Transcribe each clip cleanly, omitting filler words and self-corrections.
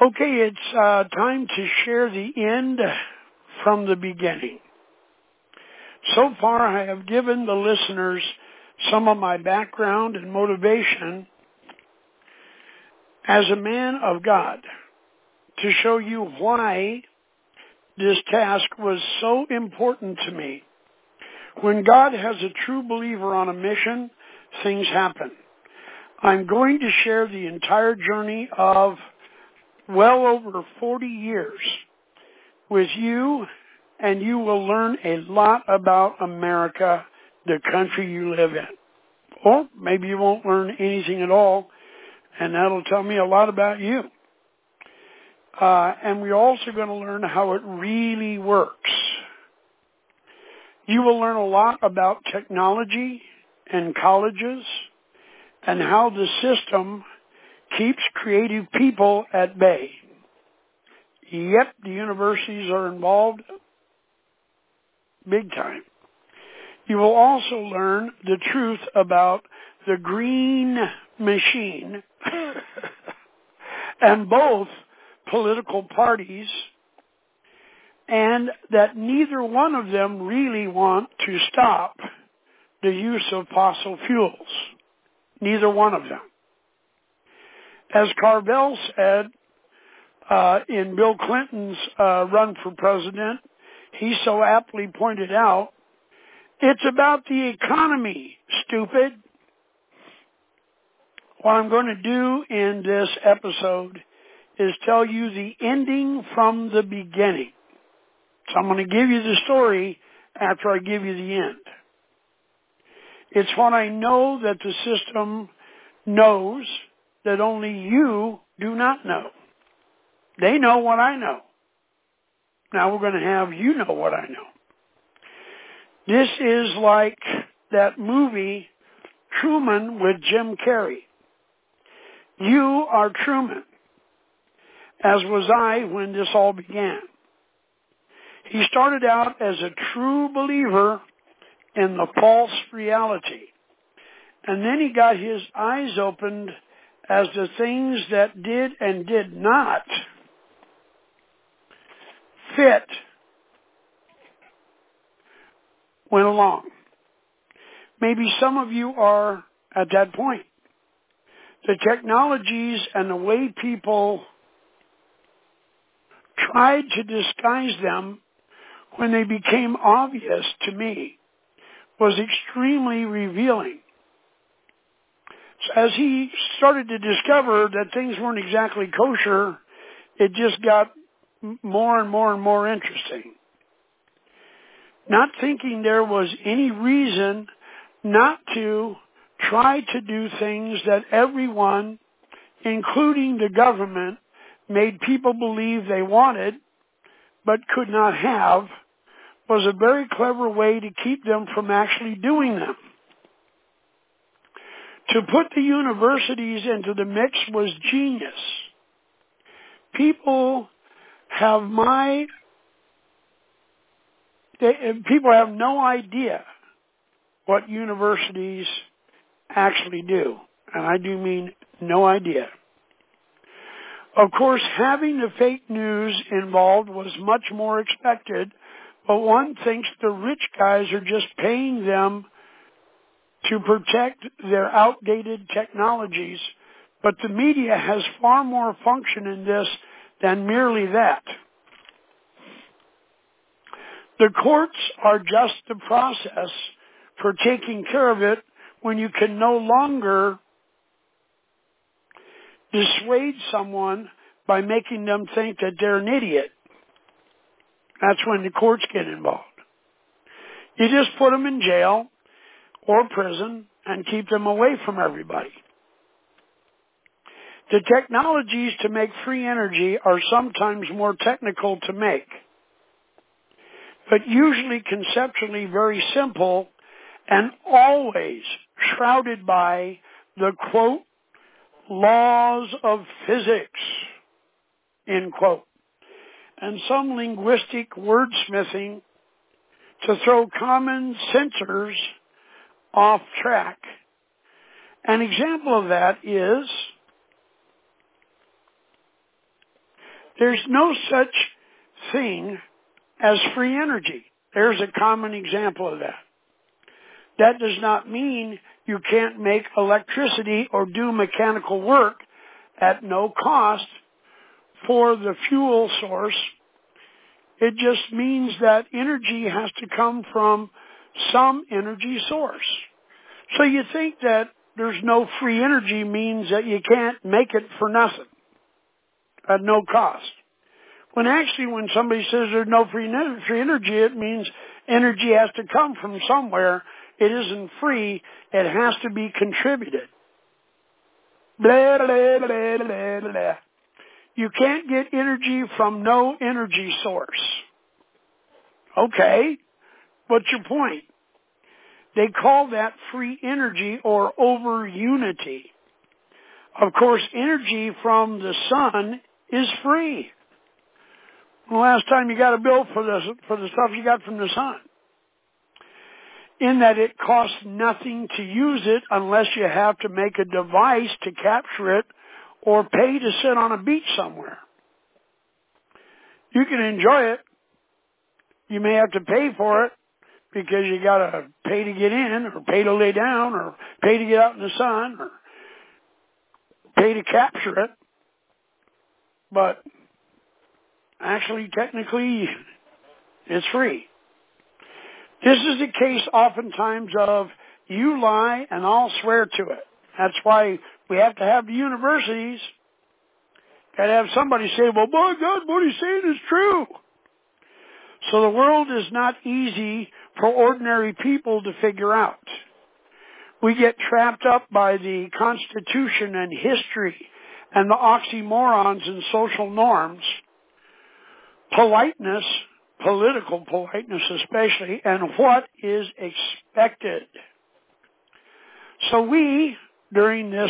Okay, it's time to share the end from the beginning. So far, I have given the listeners some of my background and motivation as a man of God to show you why this task was so important to me. When God has a true believer on a mission, things happen. I'm going to share the entire journey of well over 40 years with you, and you will learn a lot about America, the country you live in. Or maybe you won't learn anything at all, and that'll tell me a lot about you. And we're also going to learn how it really works. You will learn a lot about technology and colleges and how the system keeps creative people at bay. Yep, the universities are involved big time. You will also learn the truth about the green machine and both political parties, and that neither one of them really want to stop the use of fossil fuels. Neither one of them. As Carvel said in Bill Clinton's run for president, he so aptly pointed out, it's about the economy, stupid. What I'm going to do in this episode is tell you the ending from the beginning. So I'm going to give you the story after I give you the end. It's what I know that the system knows that only you do not know. They know what I know. Now we're going to have you know what I know. This is like that movie Truman with Jim Carrey. You are Truman, as was I when this all began. He started out as a true believer in the false reality. And then he got his eyes opened as the things that did and did not fit went along. Maybe some of you are at that point. The technologies and the way people tried to disguise them when they became obvious to me was extremely revealing. So as he started to discover that things weren't exactly kosher, it just got more and more and more interesting. Not thinking there was any reason not to try to do things that everyone, including the government, made people believe they wanted but could not have, was a very clever way to keep them from actually doing them. To put the universities into the mix was genius. People have no idea what universities actually do. And I do mean no idea. Of course, having the fake news involved was much more expected, but one thinks the rich guys are just paying them to protect their outdated technologies, but the media has far more function in this than merely that. The courts are just the process for taking care of it when you can no longer dissuade someone by making them think that they're an idiot. That's when the courts get involved. You just put them in jail or prison and keep them away from everybody. The technologies to make free energy are sometimes more technical to make, but usually conceptually very simple and always shrouded by the, quote, laws of physics, end quote, and some linguistic wordsmithing to throw common sensors off track. An example of that is There's no such thing as free energy. There's a common example of that. That does not mean you can't make electricity or do mechanical work at no cost for the fuel source. It just means that energy has to come from some energy source. So you think that there's no free energy means that you can't make it for nothing, at no cost. When actually when somebody says there's no free energy, it means energy has to come from somewhere. It isn't free. It has to be contributed. Blah, blah, blah, blah, blah. You can't get energy from no energy source. Okay, what's your point? They call that free energy or over unity. Of course, energy from the sun is free. The last time you got a bill for the stuff you got from the sun? In that it costs nothing to use it unless you have to make a device to capture it or pay to sit on a beach somewhere. You can enjoy it. You may have to pay for it because you got to pay to get in or pay to lay down or pay to get out in the sun or pay to capture it. But actually, technically, it's free. This is a case oftentimes of you lie and I'll swear to it. That's why we have to have the universities. Got to have somebody say, well, my God, what he's saying is true. So the world is not easy for ordinary people to figure out. We get trapped up by the Constitution and history and the oxymorons and social norms, politeness, political politeness especially, and what is expected. So we, during this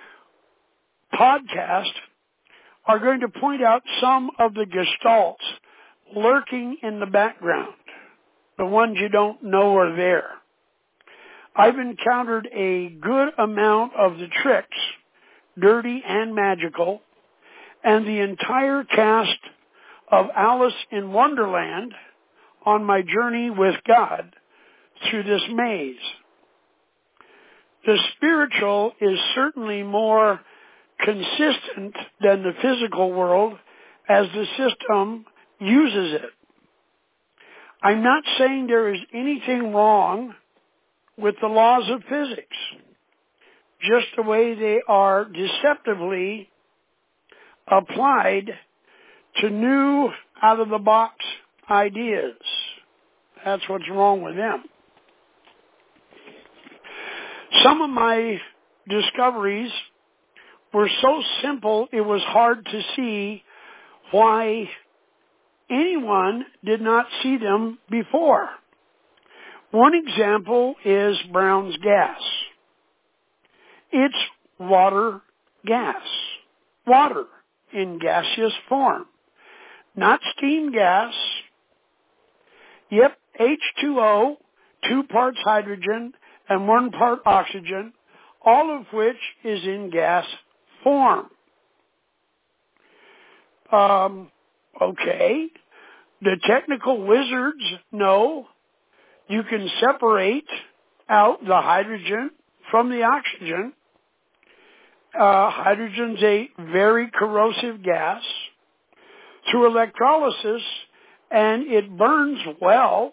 podcast, are going to point out some of the gestalts lurking in the background, the ones you don't know are there. I've encountered a good amount of the tricks, dirty and magical, and the entire cast of Alice in Wonderland on my journey with God through this maze. The spiritual is certainly more consistent than the physical world as the system uses it. I'm not saying there is anything wrong with the laws of physics, just the way they are deceptively applied to new, out-of-the-box ideas. That's what's wrong with them. Some of my discoveries were so simple it was hard to see why anyone did not see them before. One example is Brown's gas. It's water gas. Water in gaseous form. Not steam gas. Yep, H2O, 2 parts hydrogen and 1 part oxygen, all of which is in gas form. Okay, the technical wizards know you can separate out the hydrogen from the oxygen. Hydrogen's a very corrosive gas. Through electrolysis, and it burns well,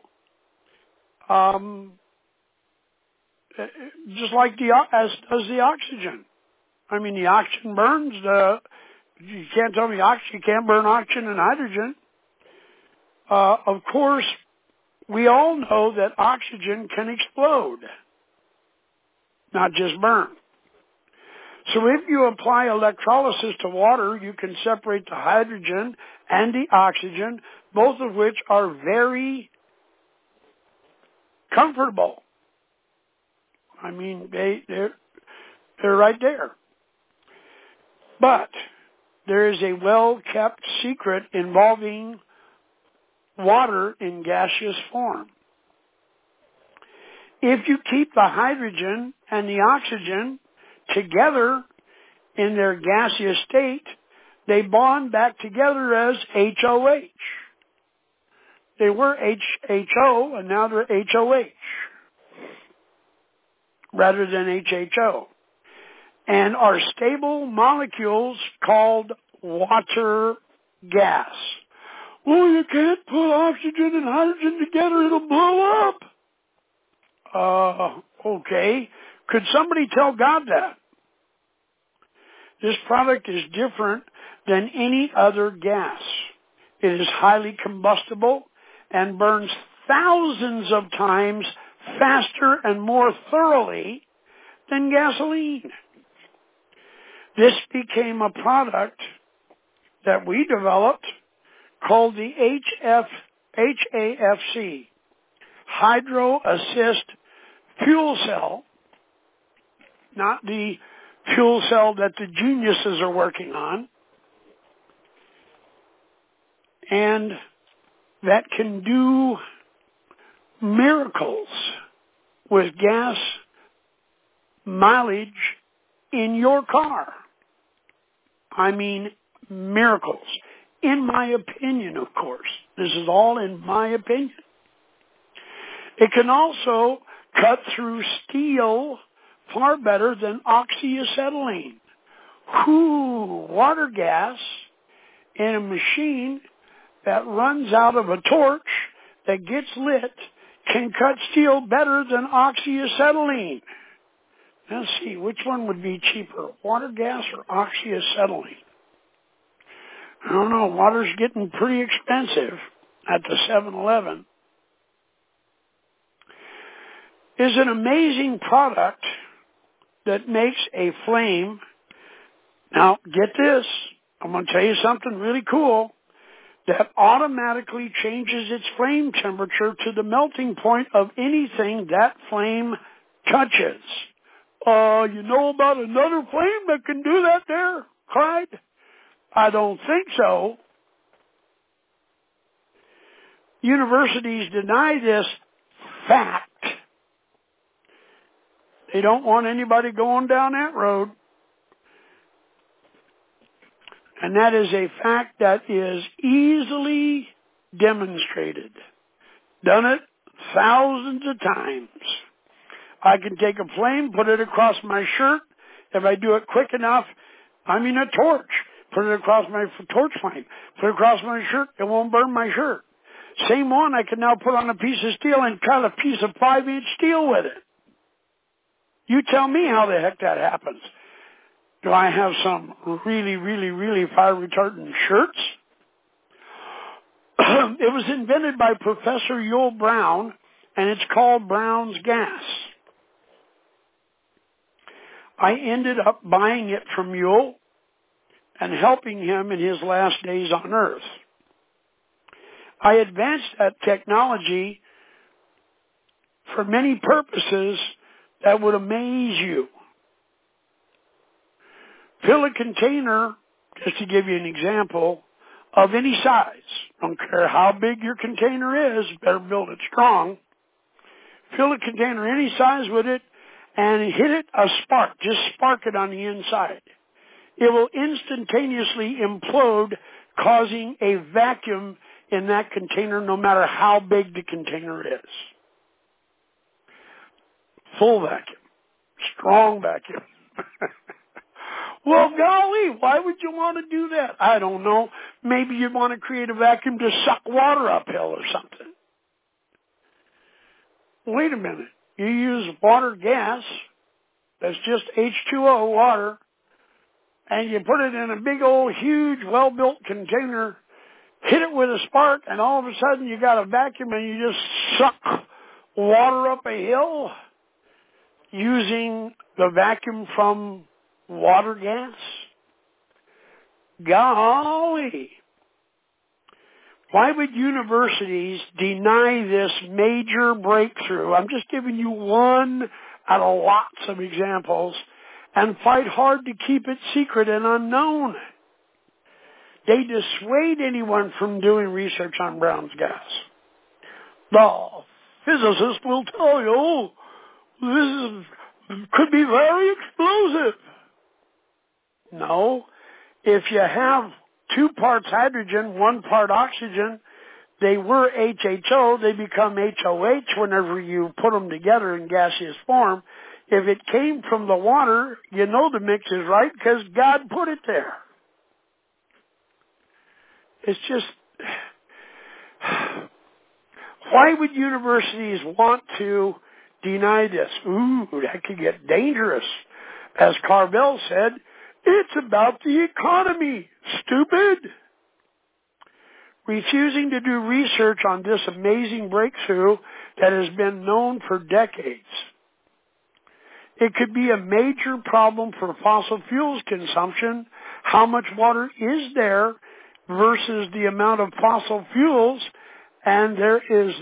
just like as does the oxygen. I mean, the oxygen burns. You can't tell me you can't burn oxygen and hydrogen. Of course, we all know that oxygen can explode, not just burn. So if you apply electrolysis to water, you can separate the hydrogen and the oxygen, both of which are very comfortable. I mean, they're right there. But there is a well-kept secret involving water in gaseous form. If you keep the hydrogen and the oxygen together in their gaseous state, they bond back together as HOH. They were HHO, and now they're HOH rather than HHO. And are stable molecules called water gas. Well, you can't put oxygen and hydrogen together, it'll blow up. Okay. Could somebody tell God that? This product is different than any other gas. It is highly combustible and burns thousands of times faster and more thoroughly than gasoline. This became a product that we developed called the HAFC, Hydro Assist Fuel Cell, not the fuel cell that the geniuses are working on, and that can do miracles with gas mileage in your car. I mean, miracles. In my opinion, of course. This is all in my opinion. It can also cut through steel far better than oxyacetylene. Water gas in a machine that runs out of a torch that gets lit can cut steel better than oxyacetylene. Let's see, which one would be cheaper, water gas or oxyacetylene? I don't know, water's getting pretty expensive at the 7-Eleven. Is an amazing product that makes a flame. Now, get this, I'm going to tell you something really cool, that automatically changes its flame temperature to the melting point of anything that flame touches. You know about another flame that can do that there, Clyde? I don't think so. Universities deny this fact. They don't want anybody going down that road. And that is a fact that is easily demonstrated. Done it thousands of times. I can take a flame, put it across my shirt. If I do it quick enough, a torch. Put it across my torch flame. Put it across my shirt, it won't burn my shirt. Same one I can now put on a piece of steel and cut a piece of 5-inch steel with it. You tell me how the heck that happens. Do I have some really, really, really fire retardant shirts? It was invented by Professor Yul Brown, and it's called Brown's gas. I ended up buying it from Yul and helping him in his last days on Earth. I advanced that technology for many purposes that would amaze you. Fill a container, just to give you an example, of any size. Don't care how big your container is, better build it strong. Fill a container any size with it and hit it a spark. Just spark it on the inside. It will instantaneously implode, causing a vacuum in that container no matter how big the container is. Full vacuum. Strong vacuum. Well, golly, why would you want to do that? I don't know. Maybe you'd want to create a vacuum to suck water uphill or something. Wait a minute. You use water gas, that's just H2O water, and you put it in a big old huge well-built container, hit it with a spark, and all of a sudden you got a vacuum and you just suck water up a hill using the vacuum from water gas? Golly. Why would universities deny this major breakthrough? I'm just giving you one out of lots of examples, and fight hard to keep it secret and unknown. They dissuade anyone from doing research on Brown's gas. The physicists will tell you this could be very explosive. No, if you have 2 parts hydrogen, 1 part oxygen, they were HHO, they become HOH whenever you put them together in gaseous form. If it came from the water, you know the mix is right because God put it there. It's just, why would universities want to deny this? Ooh, that could get dangerous. As Carvel said, it's about the economy, stupid. Refusing to do research on this amazing breakthrough that has been known for decades. It could be a major problem for fossil fuels consumption. How much water is there versus the amount of fossil fuels? And there is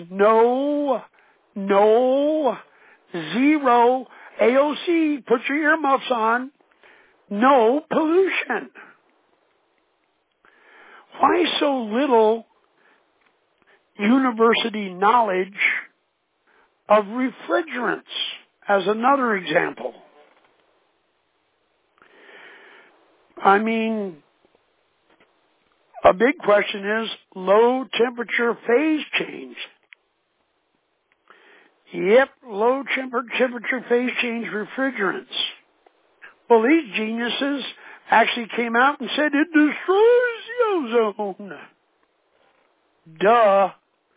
zero AOC, put your earmuffs on, no pollution. Why so little university knowledge of refrigerants as another example? I mean, a big question is low temperature phase change. Yep, low temperature phase change refrigerants. Well, these geniuses actually came out and said it destroys the ozone. Duh.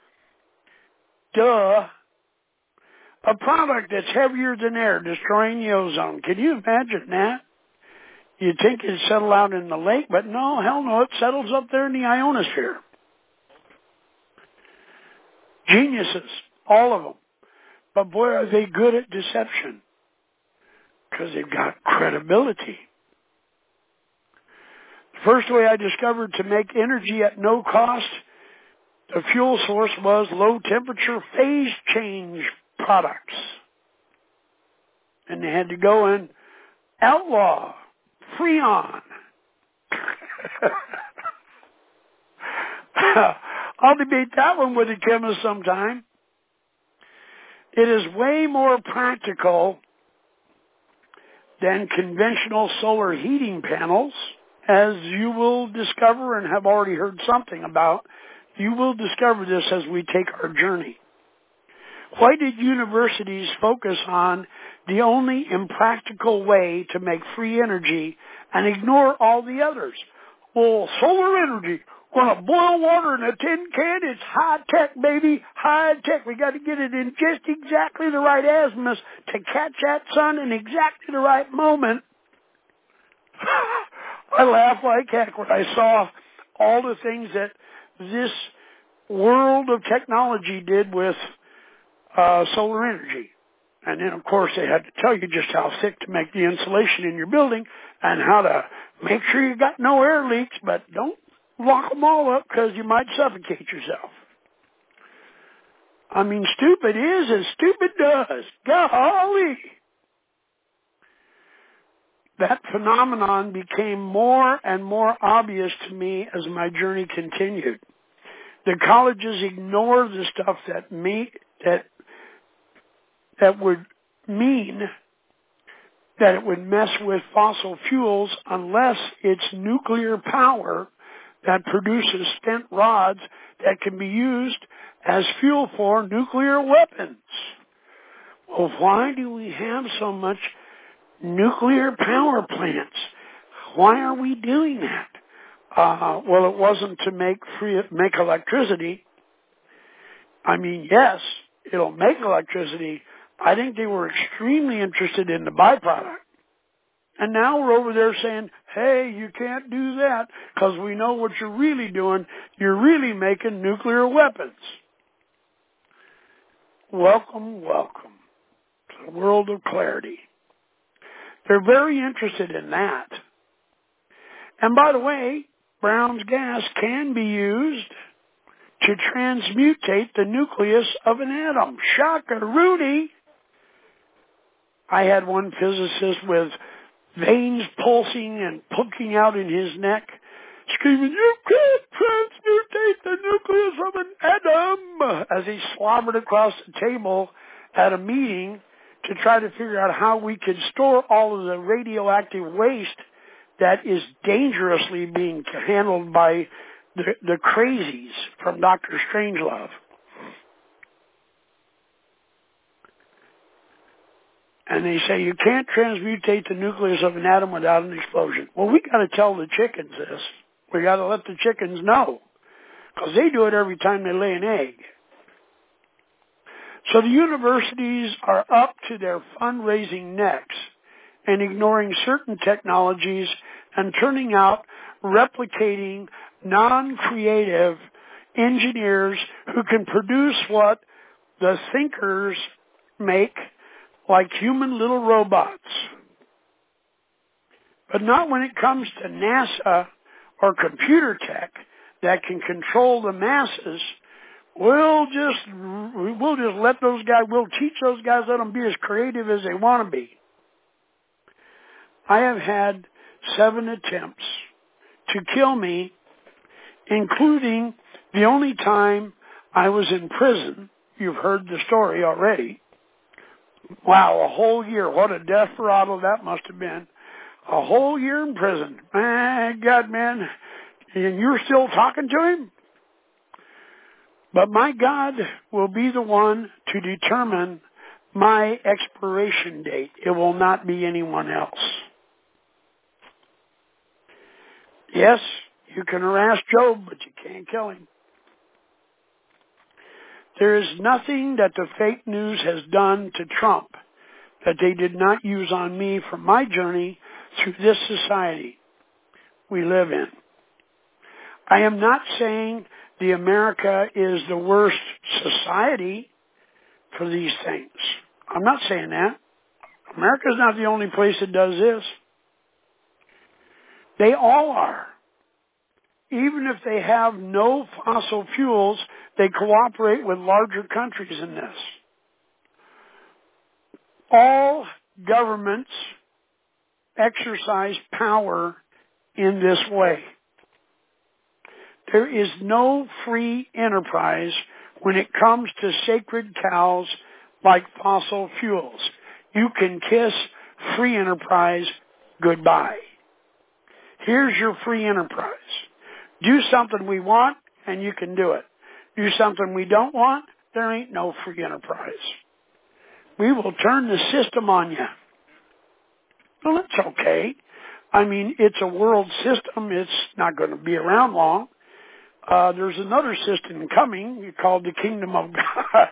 A product that's heavier than air destroying the ozone. Can you imagine that? You'd think it'd settle out in the lake, but no, hell no, it settles up there in the ionosphere. Geniuses, all of them. But boy, are they good at deception. Because they've got credibility. The first way I discovered to make energy at no cost, the fuel source was low temperature phase change products. And they had to go and outlaw Freon. I'll debate that one with a chemist sometime. It is way more practical than conventional solar heating panels, as you will discover and have already heard something about. You will discover this as we take our journey. Why did universities focus on the only impractical way to make free energy and ignore all the others? Well, solar energy, we're going to boil water in a tin can. It's high tech, baby, high tech. We got to get it in just exactly the right azimuth to catch that sun in exactly the right moment. I laughed like heck when I saw all the things that this world of technology did with solar energy. And then, of course, they had to tell you just how thick to make the insulation in your building and how to make sure you got no air leaks, but don't lock them all up because you might suffocate yourself. I mean, stupid is as stupid does. Golly! That phenomenon became more and more obvious to me as my journey continued. The colleges ignore the stuff that would mean that it would mess with fossil fuels unless it's nuclear power that produces spent rods that can be used as fuel for nuclear weapons. Well, why do we have so much nuclear power plants? Why are we doing that? Well, it wasn't to make electricity. I mean, yes, it'll make electricity. I think they were extremely interested in the byproduct. And now we're over there saying, hey, you can't do that because we know what you're really doing. You're really making nuclear weapons. Welcome, welcome to the world of clarity. They're very interested in that. And by the way, Brown's gas can be used to transmutate the nucleus of an atom. Shock-a-rooney. I had one physicist with veins pulsing and poking out in his neck, screaming, you can't transmutate the nucleus of an atom, as he slobbered across the table at a meeting to try to figure out how we could store all of the radioactive waste that is dangerously being handled by the crazies from Dr. Strangelove. And they say you can't transmutate the nucleus of an atom without an explosion. Well, we got to tell the chickens this. We got to let the chickens know, because they do it every time they lay an egg. So the universities are up to their fundraising necks and ignoring certain technologies and turning out replicating non-creative engineers who can produce what the thinkers make, like human little robots. But not when it comes to NASA or computer tech that can control the masses. We'll just let those guys, we'll teach those guys, let them be as creative as they want to be. I have had 7 attempts to kill me, including the only time I was in prison. You've heard the story already. Wow, a whole year. What a desperado that must have been. A whole year in prison. My God, man. And you're still talking to him? But my God will be the one to determine my expiration date. It will not be anyone else. Yes, you can harass Job, but you can't kill him. There is nothing that the fake news has done to Trump that they did not use on me for my journey through this society we live in. I am not saying the America is the worst society for these things. I'm not saying that. America is not the only place that does this. They all are. Even if they have no fossil fuels, they cooperate with larger countries in this. All governments exercise power in this way. There is no free enterprise when it comes to sacred cows like fossil fuels. You can kiss free enterprise goodbye. Here's your free enterprise. Do something we want, and you can do it. Do something we don't want, there ain't no free enterprise. We will turn the system on you. Well, that's okay. I mean, it's a world system. It's not going to be around long. There's another system coming called the Kingdom of God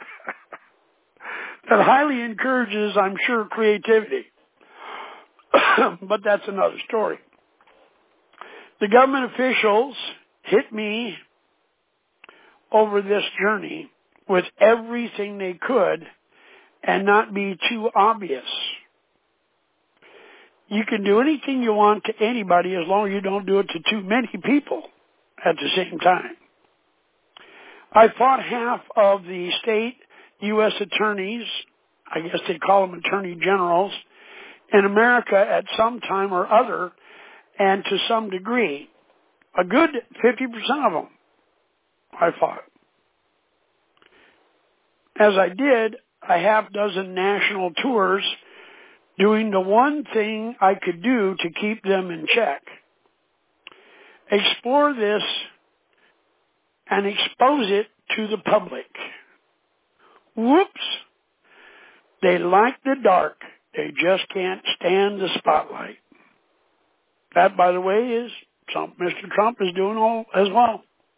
that highly encourages, I'm sure, creativity. But that's another story. The government officials hit me over this journey with everything they could and not be too obvious. You can do anything you want to anybody as long as you don't do it to too many people at the same time. I fought half of the state U.S. attorneys, I guess they call them attorney generals, in America at some time or other, and to some degree. A good 50% of them I fought. As I did a half dozen national tours, doing the one thing I could do to keep them in check. Explore this and expose it to the public. Whoops! They like the dark. They just can't stand the spotlight. That, by the way, is something Mr. Trump is doing all as well.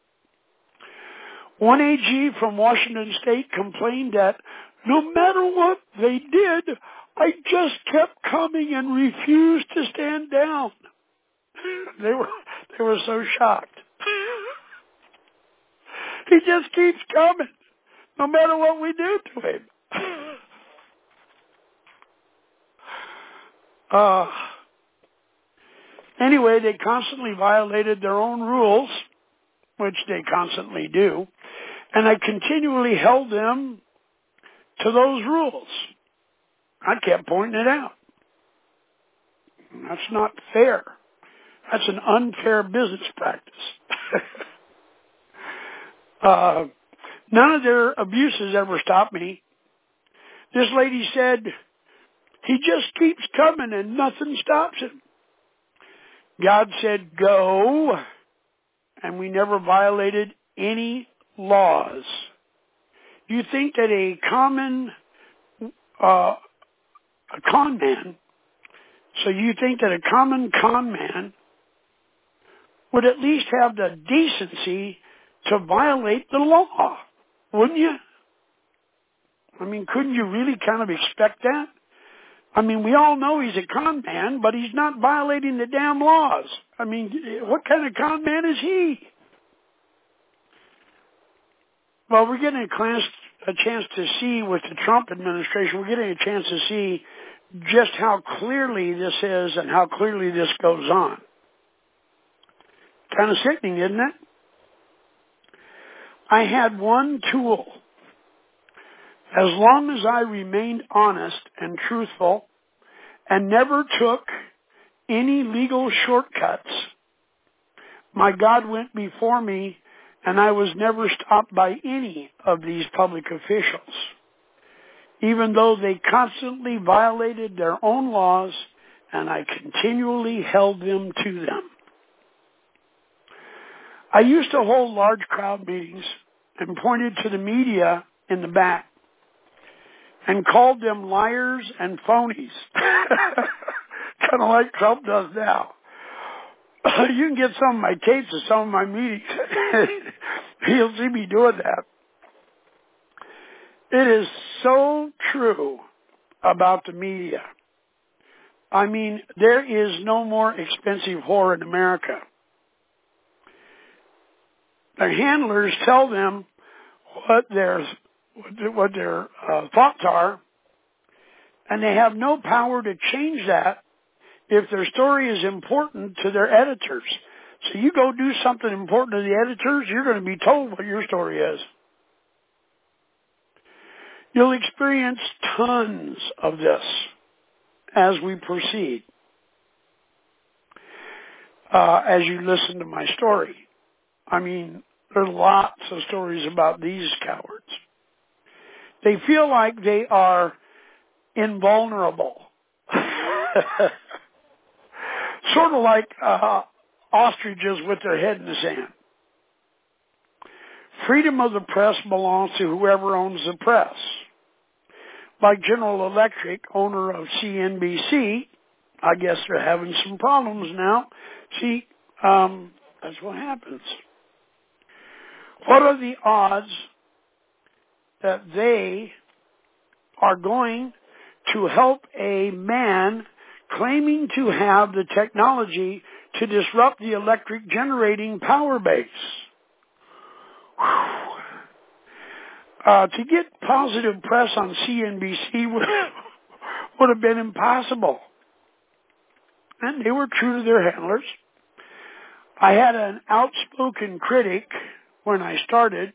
One AG from Washington State complained that no matter what they did, I just kept coming and refused to stand down. They were so shocked. He just keeps coming, no matter what we do to him. Anyway, they constantly violated their own rules, which they constantly do, and I continually held them to those rules. I kept pointing it out. That's not fair. That's an unfair business practice. None of their abuses ever stopped me. This lady said, he just keeps coming and nothing stops him. God said go, and we never violated any laws. You think that a con man, so you think that a common con man would at least have the decency to violate the law, wouldn't you? I mean, couldn't you really kind of expect that? I mean, we all know he's a con man, but he's not violating the damn laws. I mean, what kind of con man is he? Well, we're getting a chance to see with the Trump administration, we're getting a chance to see just how clearly this is and how clearly this goes on. Kind of sickening, isn't it? I had one tool. As long as I remained honest and truthful and never took any legal shortcuts, my God went before me, and I was never stopped by any of these public officials, even though they constantly violated their own laws, and I continually held them to them. I used to hold large crowd meetings and pointed to the media in the back and called them liars and phonies, kind of like Trump does now. You can get some of my tapes of some of my meetings. You'll see me doing that. It is so true about the media. I mean, there is no more expensive whore in America. Their handlers tell them what their thoughts are, and they have no power to change that if their story is important to their editors. So you go do something important to the editors, you're going to be told what your story is. You'll experience tons of this as we proceed, as you listen to my story. I mean, there's lots of stories about these cowards. They feel like they are invulnerable. Sort of like ostriches with their head in the sand. Freedom of the press belongs to whoever owns the press. Like General Electric, owner of CNBC, I guess they're having some problems now. See, that's what happens. What are the odds that they are going to help a man claiming to have the technology to disrupt the electric generating power base? To get positive press on CNBC would have been impossible. And they were true to their handlers. I had an outspoken critic when I started.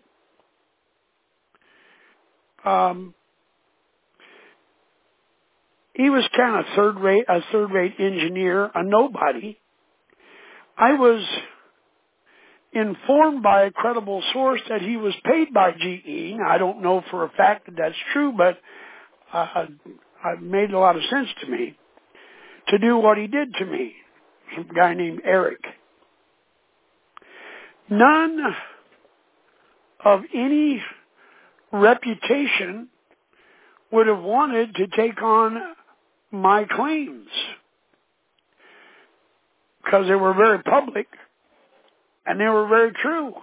He was kind of a third-rate engineer, a nobody. I was informed by a credible source that he was paid by GE. Now, I don't know for a fact that that's true, but it made a lot of sense to me to do what he did to me. Some guy named Eric. None of any reputation would have wanted to take on my claims because they were very public and they were very true.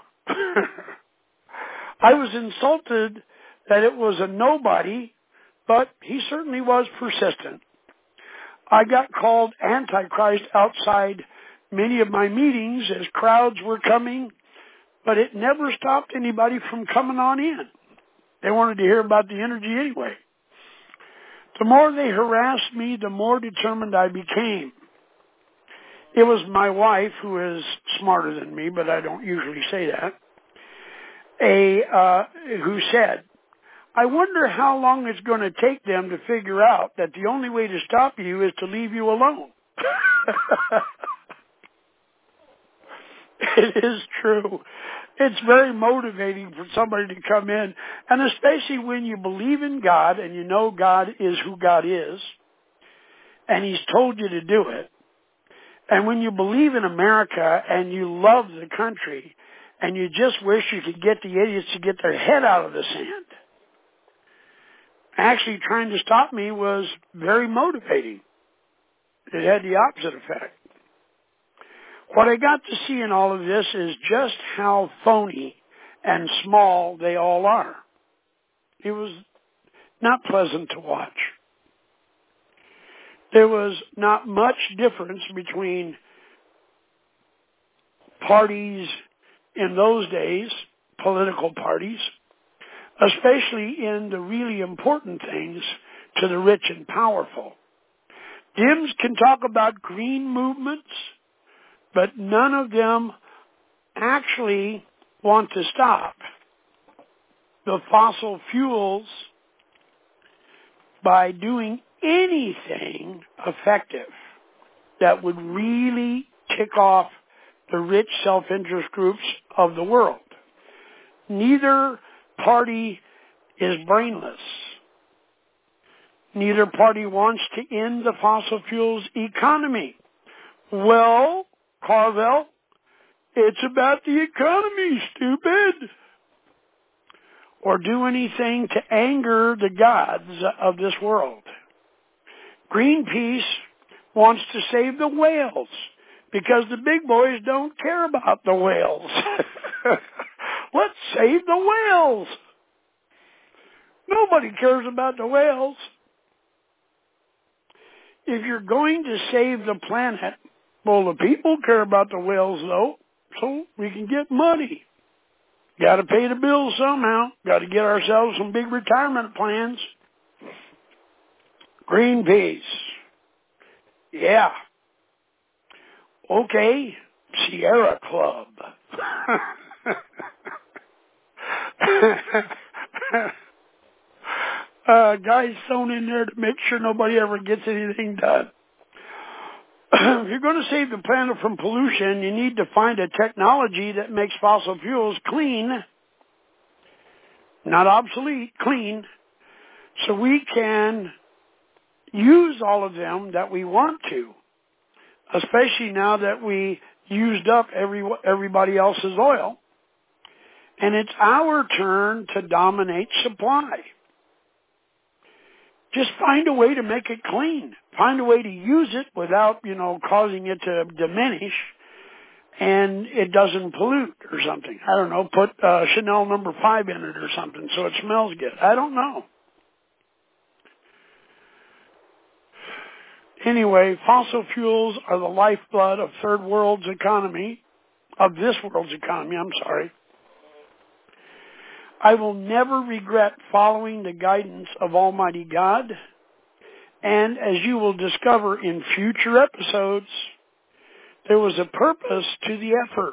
I was insulted that it was a nobody, but he certainly was persistent. I got called Antichrist outside many of my meetings as crowds were coming, but it never stopped anybody from coming on in. They wanted to hear about the energy anyway. The more they harassed me, the more determined I became. It was my wife, who is smarter than me, but I don't usually say that, who said, I wonder how long it's going to take them to figure out that the only way to stop you is to leave you alone. It is true. It's very motivating for somebody to come in, and especially when you believe in God and you know God is who God is, and He's told you to do it, And when you believe in America and you love the country and you just wish you could get the idiots to get their head out of the sand, actually trying to stop me was very motivating. It had the opposite effect. What I got to see in all of this is just how phony and small they all are. It was not pleasant to watch. There was not much difference between parties in those days, political parties, especially in the really important things to the rich and powerful. Dems can talk about green movements, but none of them actually want to stop the fossil fuels by doing anything effective that would really tick off the rich self-interest groups of the world. Neither party is brainless. Neither party wants to end the fossil fuels economy. Well, Carvel, it's about the economy, stupid. Or do anything to anger the gods of this world. Greenpeace wants to save the whales because the big boys don't care about the whales. Let's save the whales. Nobody cares about the whales. If you're going to save the planet, well, the people care about the whales, though, so we can get money. Got to pay the bills somehow. Got to get ourselves some big retirement plans. Greenpeace. Yeah. Okay. Sierra Club. Guys thrown in there to make sure nobody ever gets anything done. If you're going to save the planet from pollution, you need to find a technology that makes fossil fuels clean, not obsolete, clean, so we can use all of them that we want to, especially now that we used up everybody else's oil. And it's our turn to dominate supply. Just find a way to make it clean. Find a way to use it without, causing it to diminish and it doesn't pollute or something. I don't know, put Chanel No. 5 in it or something so it smells good. I don't know. Anyway, fossil fuels are the lifeblood of this world's economy, I will never regret following the guidance of Almighty God, and as you will discover in future episodes, there was a purpose to the effort.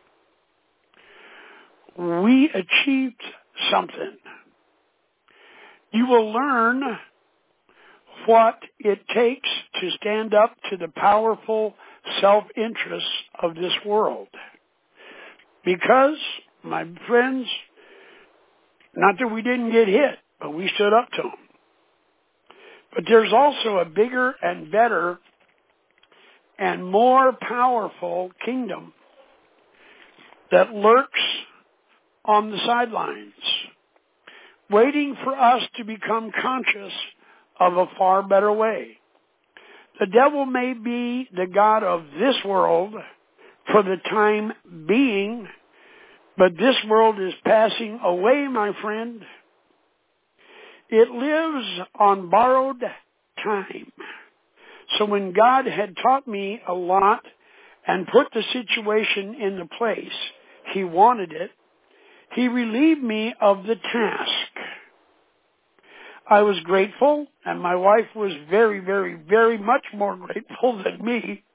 We achieved something. You will learn what it takes to stand up to the powerful self-interests of this world. Because, my friends, not that we didn't get hit, but we stood up to them. But there's also a bigger and better and more powerful kingdom that lurks on the sidelines, waiting for us to become conscious of a far better way. The devil may be the god of this world for the time being, but this world is passing away, my friend. It lives on borrowed time. So when God had taught me a lot and put the situation in the place He wanted it, He relieved me of the task. I was grateful, and my wife was very, very, very much more grateful than me.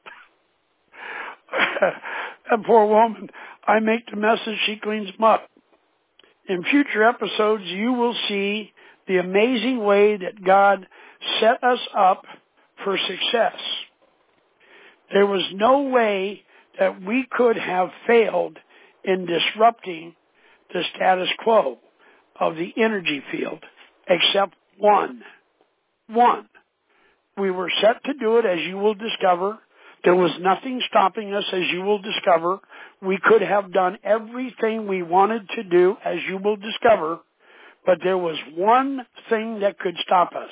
That poor woman. I make the messes, she cleans them up. In future episodes, you will see the amazing way that God set us up for success. There was no way that we could have failed in disrupting the status quo of the energy field, except one. We were set to do it, as you will discover, There was nothing stopping us, as you will discover. We could have done everything we wanted to do, as you will discover, but there was one thing that could stop us.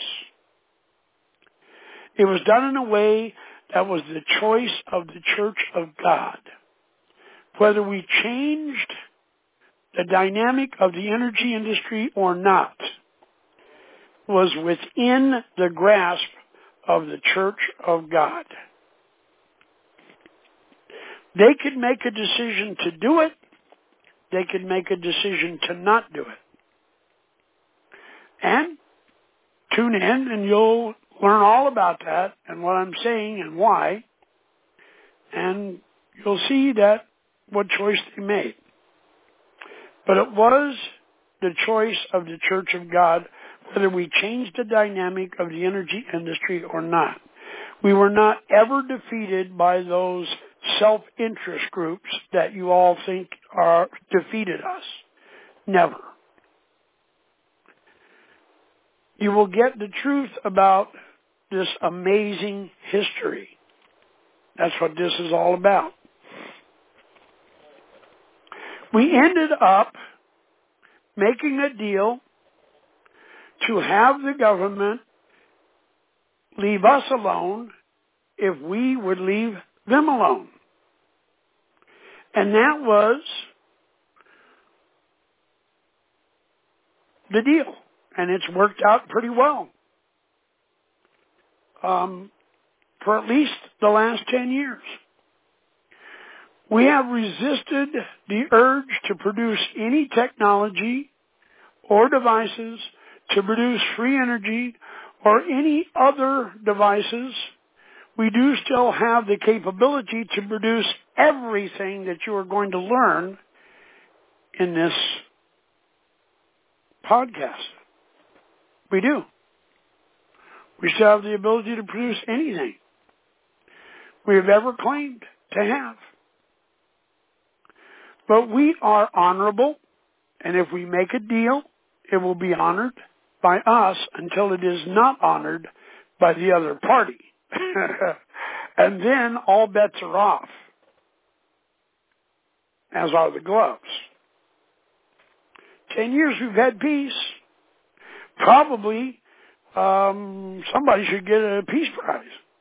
It was done in a way that was the choice of the Church of God. Whether we changed the dynamic of the energy industry or not was within the grasp of the Church of God. They could make a decision to do it. They could make a decision to not do it. And tune in and you'll learn all about that and what I'm saying and why. And you'll see that what choice they made. But it was the choice of the Church of God whether we changed the dynamic of the energy industry or not. We were not ever defeated by those self-interest groups that you all think are defeated us. Never. You will get the truth about this amazing history. That's what this is all about. We ended up making a deal to have the government leave us alone if we would leave them alone. And that was the deal. And it's worked out pretty well. For at least the last 10 years. We have resisted the urge to produce any technology or devices to produce free energy or any other devices. We do still have the capability to produce everything that you are going to learn in this podcast. We do. We still have the ability to produce anything we have ever claimed to have. But we are honorable, and if we make a deal, it will be honored by us until it is not honored by the other party. And then all bets are off, as are the gloves. 10 years we've had peace. Probably somebody should get a peace prize.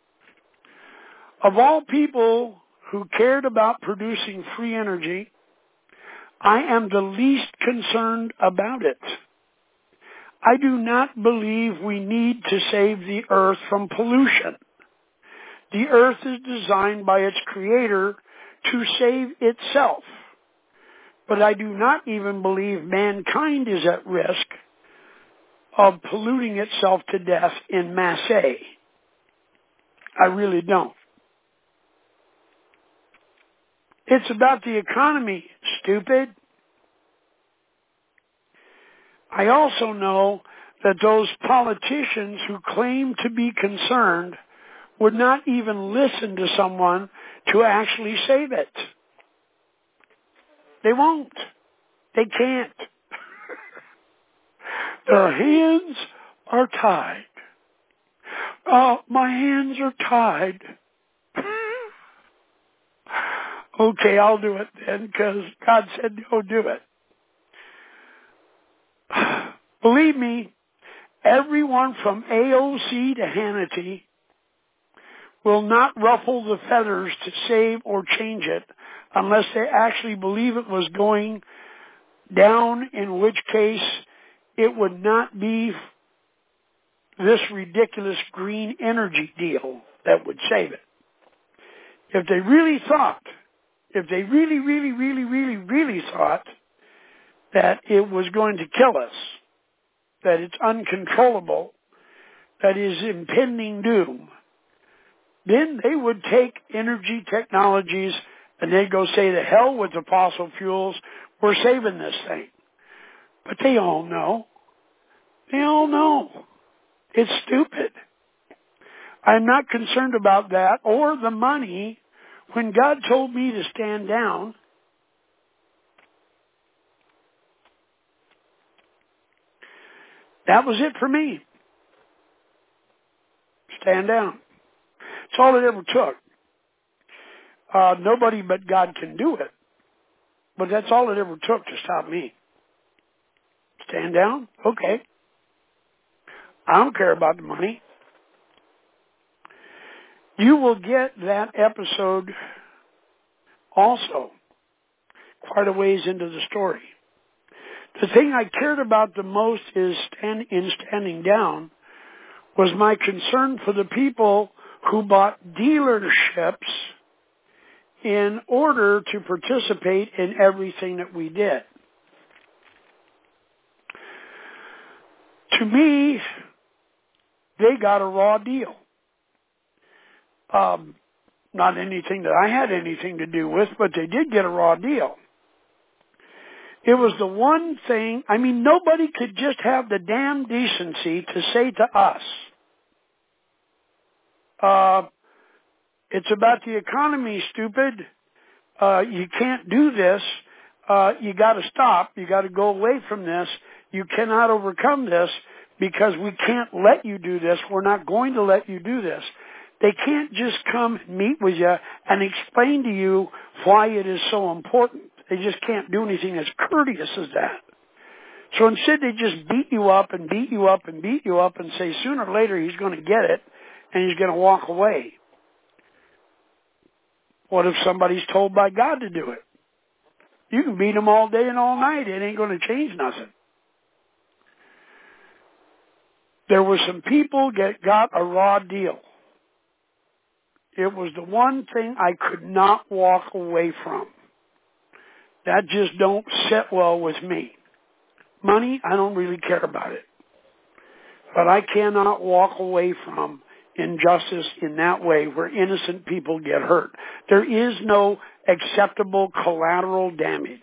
Of all people who cared about producing free energy, I am the least concerned about it. I do not believe we need to save the earth from pollution. The earth is designed by its creator to save itself. But I do not even believe mankind is at risk of polluting itself to death in masse. I really don't. It's about the economy, stupid. I also know that those politicians who claim to be concerned would not even listen to someone to actually save it. They won't. They can't. Their hands are tied. My hands are tied. Okay, I'll do it then, because God said go do it. Believe me, everyone from AOC to Hannity will not ruffle the feathers to save or change it unless they actually believe it was going down, in which case it would not be this ridiculous green energy deal that would save it. If they really thought, if they really thought that it was going to kill us, that it's uncontrollable, that is impending doom, then they would take energy technologies and they'd go say, to hell with the fossil fuels, we're saving this thing. But they all know. They all know. It's stupid. I'm not concerned about that or the money. When God told me to stand down, that was it for me. Stand down. That's all it ever took. nobody but God can do it. But that's all it ever took to stop me. Stand down? Okay. I don't care about the money. You will get that episode also quite a ways into the story. The thing I cared about the most in standing down was my concern for the people who bought dealerships in order to participate in everything that we did. To me, they got a raw deal. Not anything that I had anything to do with, but they did get a raw deal. It was the one thing, nobody could just have the damn decency to say to us, it's about the economy, stupid. You can't do this. You got to stop. You got to go away from this. You cannot overcome this because we can't let you do this. We're not going to let you do this. They can't just come meet with you and explain to you why it is so important. They just can't do anything as courteous as that. So instead they just beat you up and beat you up and beat you up and say sooner or later he's going to get it and he's going to walk away. What if somebody's told by God to do it? You can beat them all day and all night. It ain't going to change nothing. There were some people that got a raw deal. It was the one thing I could not walk away from. That just don't sit well with me. Money, I don't really care about it. But I cannot walk away from injustice in that way where innocent people get hurt. There is no acceptable collateral damage.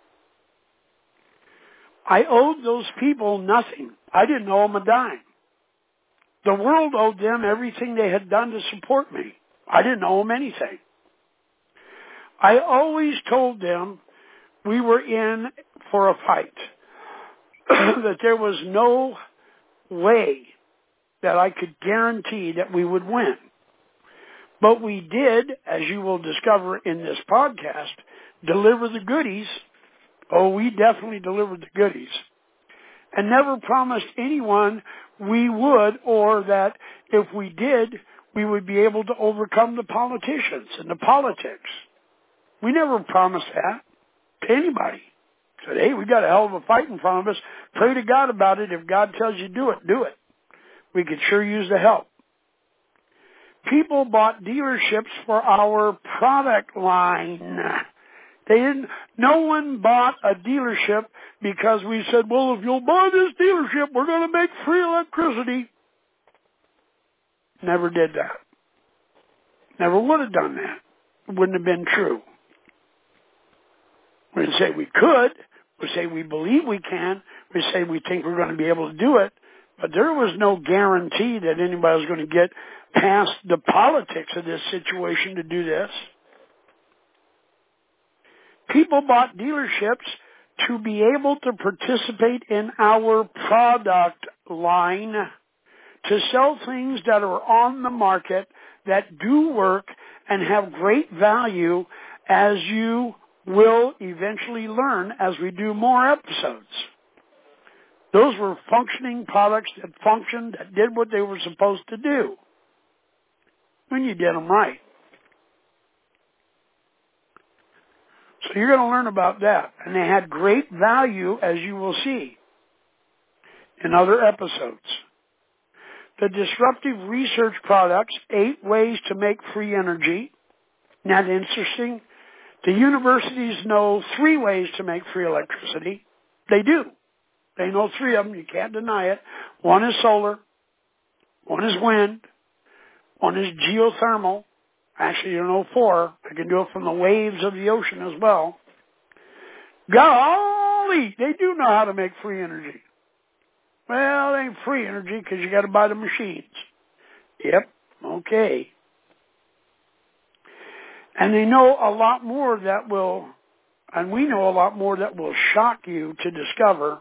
I owed those people nothing. I didn't owe them a dime. The world owed them everything they had done to support me. I didn't owe them anything. I always told them we were in for a fight, that there was no way that I could guarantee that we would win. But we did, as you will discover in this podcast, deliver the goodies. Oh, we definitely delivered the goodies. And never promised anyone we would, or that if we did, we would be able to overcome the politicians and the politics. We never promised that to anybody. Said, hey, we got a hell of a fight in front of us. Pray to God about it. If God tells you do it, do it. We could sure use the help. People bought dealerships for our product line. No one bought a dealership because we said, well, if you'll buy this dealership, we're going to make free electricity. Never did that. Never would have done that. It wouldn't have been true. We'd say we could. We'd say we believe we can. We'd say we think we're going to be able to do it. But there was no guarantee that anybody was going to get past the politics of this situation to do this. People bought dealerships to be able to participate in our product line, to sell things that are on the market that do work and have great value, as you will eventually learn as we do more episodes. Those were functioning products that functioned, that did what they were supposed to do when you did them right. So you're going to learn about that. And they had great value, as you will see in other episodes. The disruptive research products, 8 ways to make free energy. Isn't that interesting? The universities know 3 ways to make free electricity. They do. They know 3 of them. You can't deny it. 1 is solar. 1 is wind. 1 is geothermal. Actually, you know 4. I can do it from the waves of the ocean as well. Golly, they do know how to make free energy. Well, it ain't free energy because you got to buy the machines. Yep, okay. And they know a lot more that will, and we know a lot more that will shock you to discover,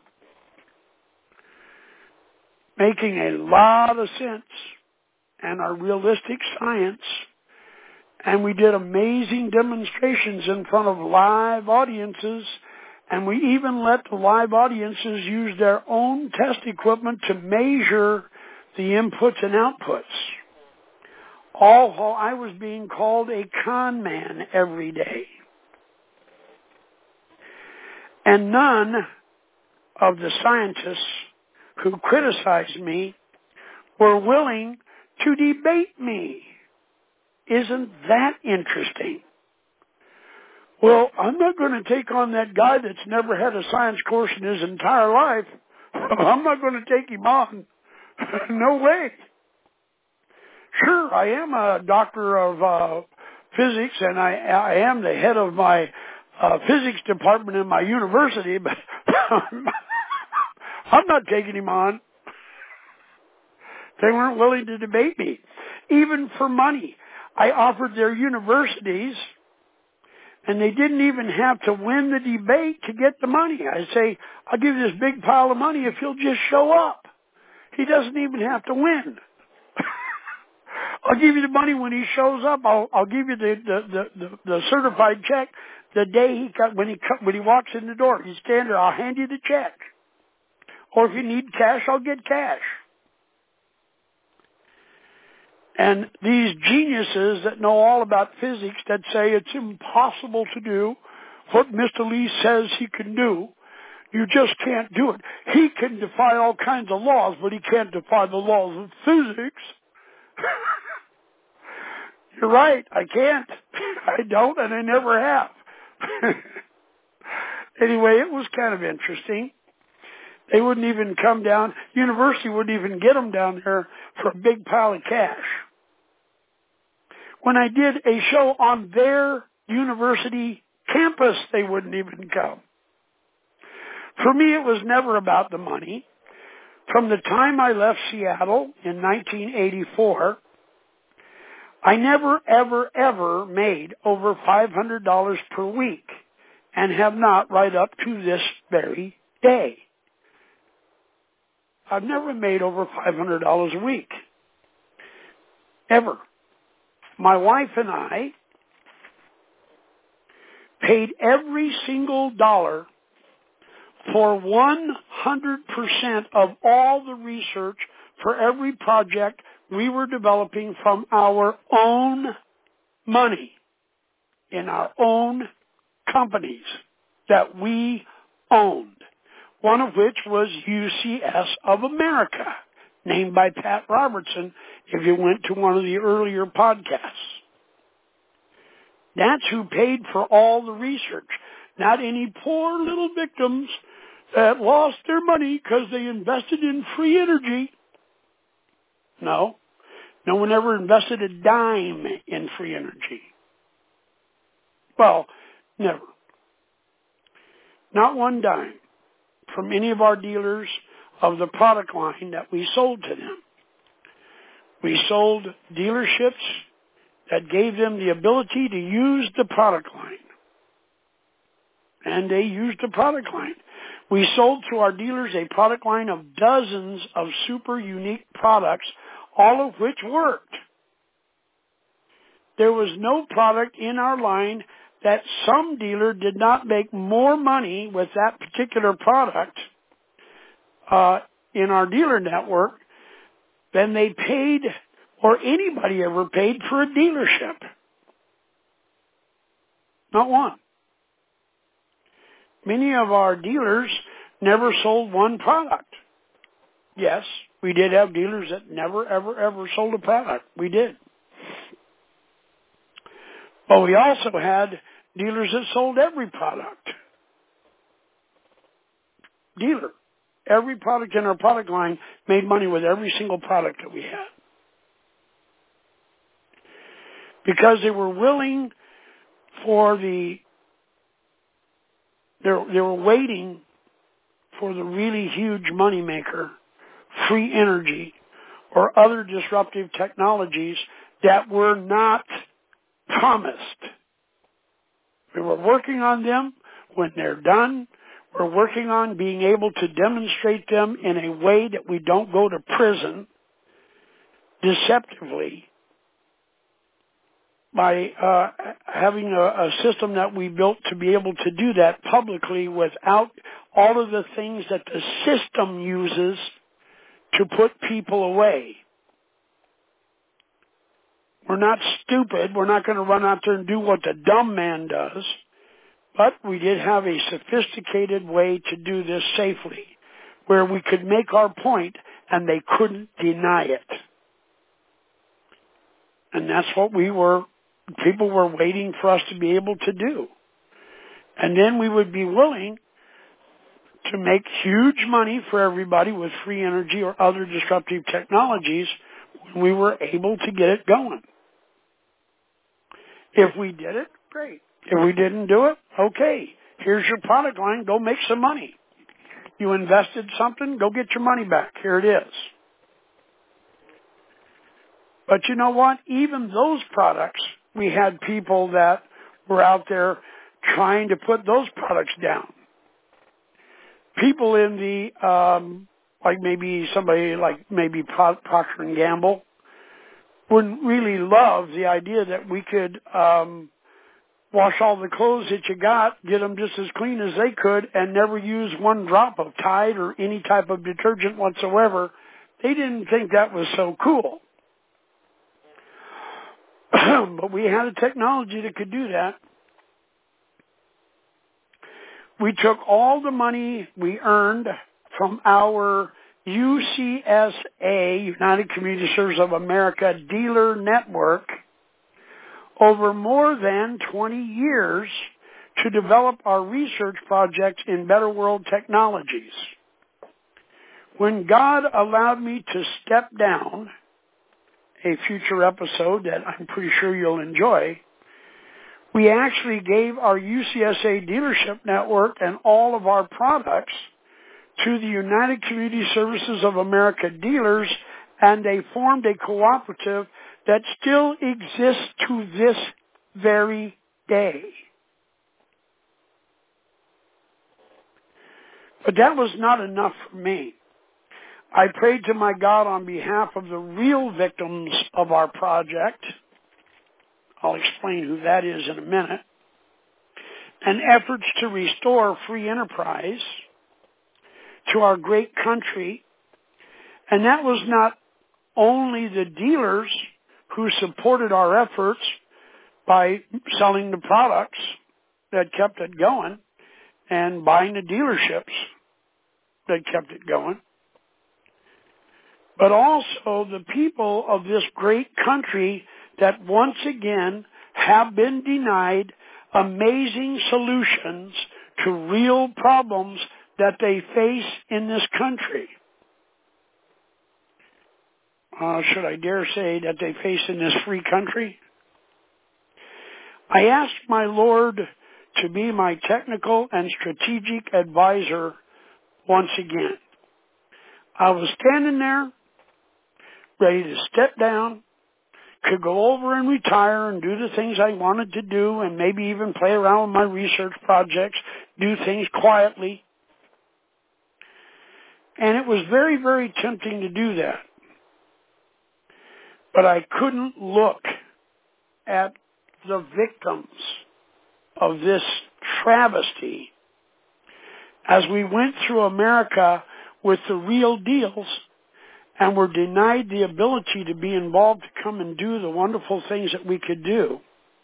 making a lot of sense and are realistic science And we did amazing demonstrations in front of live audiences, and we even let the live audiences use their own test equipment to measure the inputs and outputs. All while I was being called a con man every day. And none of the scientists who criticized me were willing to debate me. Isn't that interesting? Well, I'm not going to take on that guy that's never had a science course in his entire life. I'm not going to take him on. No way. Sure, I am a doctor of physics, and I am the head of my physics department in my university, but I'm not taking him on. They weren't willing to debate me. Even for money. I offered their universities, and they didn't even have to win the debate to get the money. I say, I'll give you this big pile of money if he'll just show up. He doesn't even have to win. I'll give you the money when he shows up. I'll give you the certified check the day when he walks in the door. He's standing there. I'll hand you the check. Or if you need cash, I'll get cash. And these geniuses that know all about physics that say it's impossible to do what Mr. Lee says he can do, you just can't do it. He can defy all kinds of laws, but he can't defy the laws of physics. You're right, I can't. I don't, and I never have. Anyway, it was kind of interesting. They wouldn't even come down. University wouldn't even get them down there for a big pile of cash. When I did a show on their university campus, they wouldn't even come. For me, it was never about the money. From the time I left Seattle in 1984, I never, ever, ever made over $500 per week, and have not right up to this very day. I've never made over $500 a week. Ever. My wife and I paid every single dollar for 100% of all the research for every project we were developing from our own money in our own companies that we owned. One of which was UCS of America, named by Pat Robertson, if you went to one of the earlier podcasts. That's who paid for all the research, not any poor little victims that lost their money because they invested in free energy. No one ever invested a dime in free energy. Well, never. Not one dime from any of our dealers of the product line that we sold to them. We sold dealerships that gave them the ability to use the product line. And they used the product line. We sold to our dealers a product line of dozens of super unique products, all of which worked. There was no product in our line that some dealer did not make more money with that particular product in our dealer network than they paid or anybody ever paid for a dealership. Not one. Many of our dealers never sold one product. Yes, we did have dealers that never, ever, ever sold a product. We did. But we also had dealers that sold every product. Dealer. Every product in our product line made money with every single product that we had. Because they were willing for they were waiting for the really huge moneymaker, free energy, or other disruptive technologies that were not promised. We were working on them. When they're done, we're working on being able to demonstrate them in a way that we don't go to prison deceptively by having a system that we built to be able to do that publicly without all of the things that the system uses to put people away. We're not stupid. We're not going to run out there and do what the dumb man does. But we did have a sophisticated way to do this safely, where we could make our point and they couldn't deny it. And that's what people were waiting for us to be able to do. And then we would be willing to make huge money for everybody with free energy or other disruptive technologies when we were able to get it going. If we did it, great. If we didn't do it, okay. Here's your product line. Go make some money. You invested something, go get your money back. Here it is. But you know what? Even those products, we had people that were out there trying to put those products down. People in the, like maybe somebody like maybe Procter & Gamble wouldn't really love the idea that we could wash all the clothes that you got, get them just as clean as they could, and never use one drop of Tide or any type of detergent whatsoever. They didn't think that was so cool. But we had a technology that could do that. We took all the money we earned from our UCSA, United Community Services of America, dealer network over more than 20 years to develop our research projects in Better World Technologies. When God allowed me to step down, a future episode that I'm pretty sure you'll enjoy, we actually gave our UCSA dealership network and all of our products to the United Community Services of America dealers, and they formed a cooperative that still exists to this very day. But that was not enough for me. I prayed to my God on behalf of the real victims of our project. I'll explain who that is in a minute. And efforts to restore free enterprise to our great country. And that was not only the dealers who supported our efforts by selling the products that kept it going and buying the dealerships that kept it going, but also the people of this great country that once again have been denied amazing solutions to real problems that they face in this country. Should I dare say that they face in this free country? I asked my Lord to be my technical and strategic advisor once again. I was standing there, ready to step down, could go over and retire and do the things I wanted to do and maybe even play around with my research projects, do things quietly. And it was very, very tempting to do that. But I couldn't look at the victims of this travesty as we went through America with the real deals and were denied the ability to be involved to come and do the wonderful things that we could do.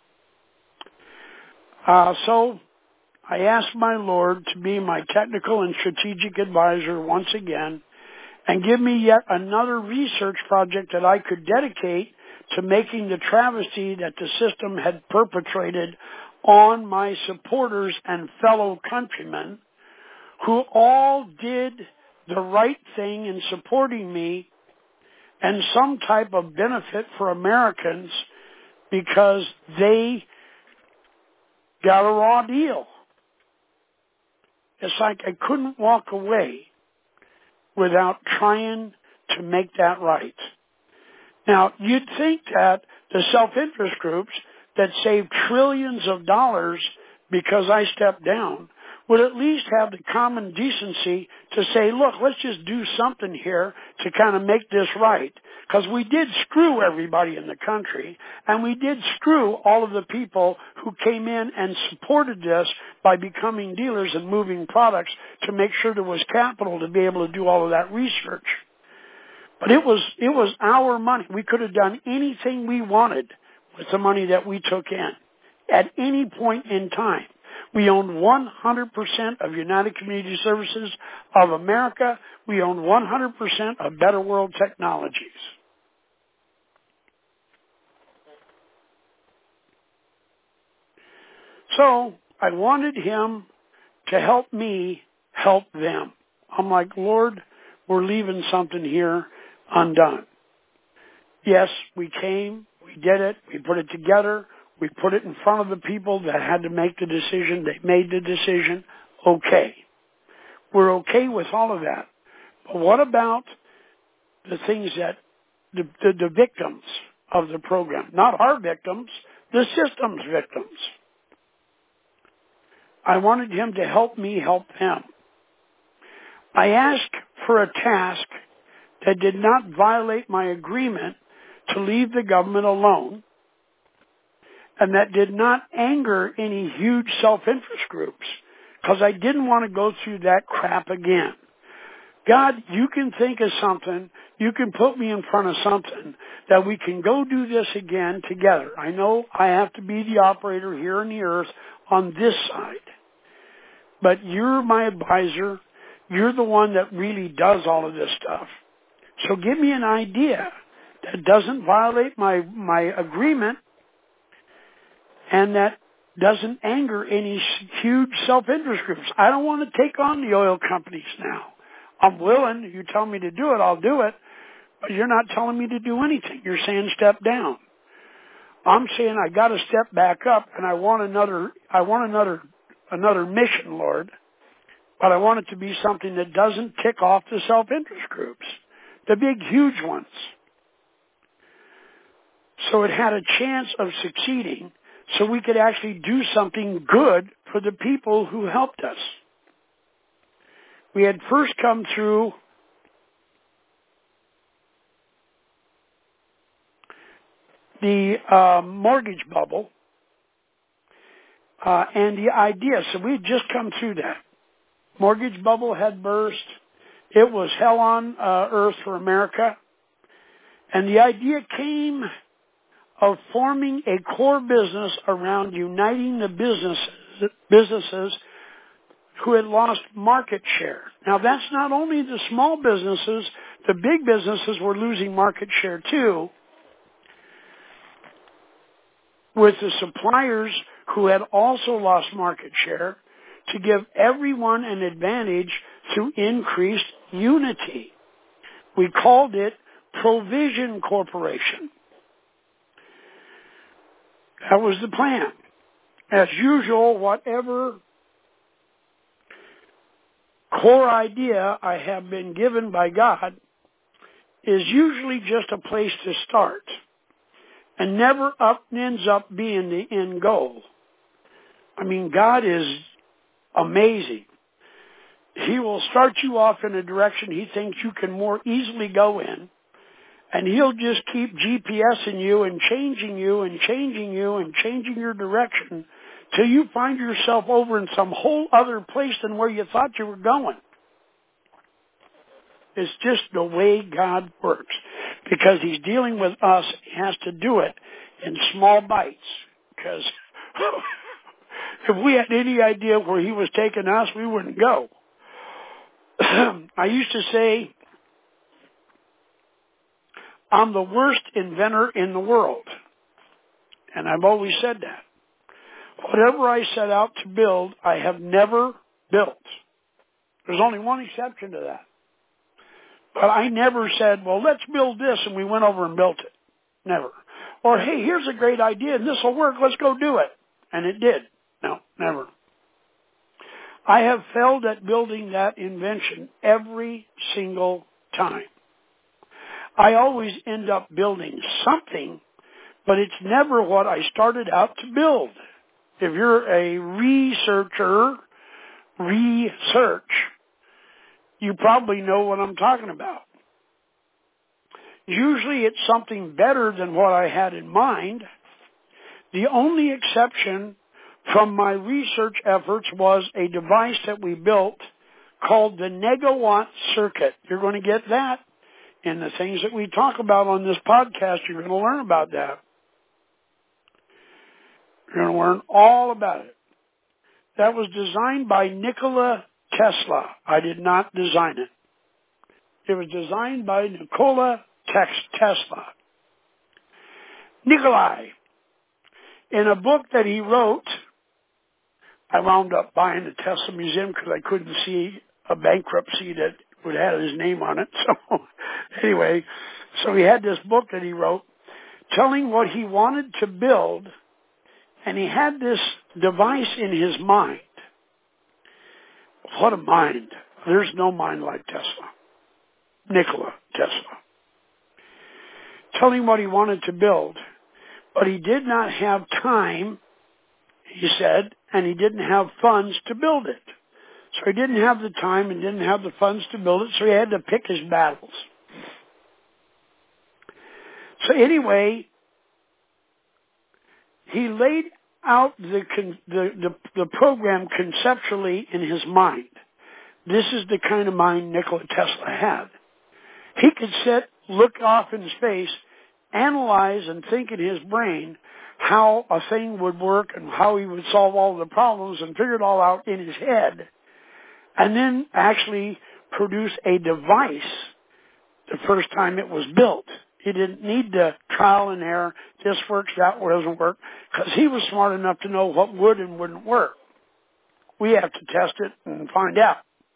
So I asked my Lord to be my technical and strategic advisor once again and give me yet another research project that I could dedicate to making the travesty that the system had perpetrated on my supporters and fellow countrymen who all did the right thing in supporting me and some type of benefit for Americans because they got a raw deal. It's like I couldn't walk away without trying to make that right. Now, you'd think that the self-interest groups that save trillions of dollars because I stepped down would at least have the common decency to say, look, let's just do something here to kind of make this right. Because we did screw everybody in the country, and we did screw all of the people who came in and supported this by becoming dealers and moving products to make sure there was capital to be able to do all of that research. But it was our money. We could have done anything we wanted with the money that we took in at any point in time. We owned 100% of United Community Services of America. We owned 100% of Better World Technologies. So I wanted him to help me help them. I'm like, Lord, we're leaving something here undone. Yes, we came, we did it, we put it together, we put it in front of the people that had to make the decision. They made the decision. Okay. We're okay with all of that. But what about the things that the victims of the program? Not our victims, the system's victims. I wanted him to help me help them. I asked for a task that did not violate my agreement to leave the government alone, and that did not anger any huge self-interest groups, because I didn't want to go through that crap again. God, you can think of something, you can put me in front of something that we can go do this again together. I know I have to be the operator here on the earth on this side, but you're my advisor. You're the one that really does all of this stuff. So give me an idea that doesn't violate my agreement and that doesn't anger any huge self-interest groups. I don't want to take on the oil companies now. I'm willing. You tell me to do it, I'll do it. But you're not telling me to do anything. You're saying step down. I'm saying I got to step back up, and I want another mission, Lord. But I want it to be something that doesn't tick off the self-interest groups, the big, huge ones. So it had a chance of succeeding, so we could actually do something good for the people who helped us. We had first come through the mortgage bubble and the idea. So we had just come through that. Mortgage bubble had burst. It was hell on earth for America. And the idea came of forming a core business around uniting the businesses who had lost market share. Now that's not only the small businesses, the big businesses were losing market share too, with the suppliers who had also lost market share, to give everyone an advantage through increased unity. We called it Provision Corporation. That was the plan. As usual, whatever core idea I have been given by God is usually just a place to start and never ends up being the end goal. I mean, God is amazing. He will start you off in a direction he thinks you can more easily go in, and he'll just keep GPSing you and changing you and changing you and changing your direction till you find yourself over in some whole other place than where you thought you were going. It's just the way God works. Because he's dealing with us, he has to do it in small bites. Because if we had any idea where he was taking us, we wouldn't go. I used to say, I'm the worst inventor in the world. And I've always said that. Whatever I set out to build, I have never built. There's only one exception to that. But I never said, well, let's build this, and we went over and built it. Never. Or, hey, here's a great idea, and this will work, let's go do it. And it did. No, never. I have failed at building that invention every single time. I always end up building something, but it's never what I started out to build. If you're a research, you probably know what I'm talking about. Usually it's something better than what I had in mind. The only exception from my research efforts was a device that we built called the Negawatt circuit. You're going to get that in the things that we talk about on this podcast. You're going to learn about that. You're going to learn all about it. That was designed by Nikola Tesla. I did not design it. It was designed by Nikola Tesla. Nikolai. In a book that he wrote, I wound up buying the Tesla Museum because I couldn't see a bankruptcy that would have his name on it. So anyway, so he had this book that he wrote telling what he wanted to build, and he had this device in his mind. What a mind. There's no mind like Tesla. Nikola Tesla. Telling what he wanted to build, but he did not have time, he said, and he didn't have funds to build it. So he didn't have the time and didn't have the funds to build it, so he had to pick his battles. So anyway, he laid out the program conceptually in his mind. This is the kind of mind Nikola Tesla had. He could sit, look off in space, analyze and think in his brain how a thing would work and how he would solve all the problems and figure it all out in his head, and then actually produce a device the first time it was built. He didn't need to trial and error, this works, that doesn't work, because he was smart enough to know what would and wouldn't work. We have to test it and find out.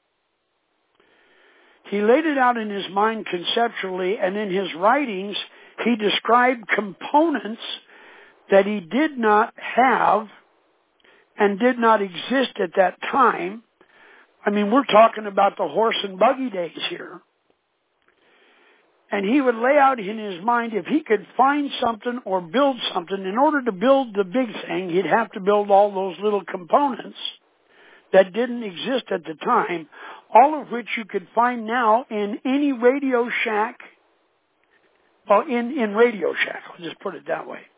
He laid it out in his mind conceptually, and in his writings, he described components that he did not have and did not exist at that time. I mean, we're talking about the horse and buggy days here. And he would lay out in his mind if he could find something or build something. In order to build the big thing, he'd have to build all those little components that didn't exist at the time, all of which you could find now in any Radio Shack. Well, in Radio Shack, I'll just put it that way.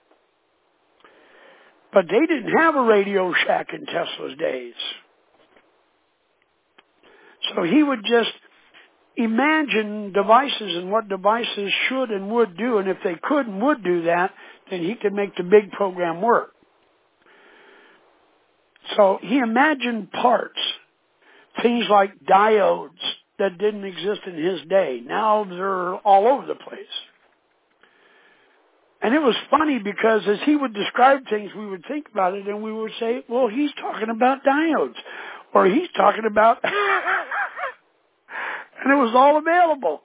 But they didn't have a Radio Shack in Tesla's days. So he would just imagine devices and what devices should and would do, and if they could and would do that, then he could make the big program work. So he imagined parts, things like diodes that didn't exist in his day. Now they're all over the place. And it was funny because as he would describe things, we would think about it and we would say, well, he's talking about diodes. Or he's talking about... and it was all available.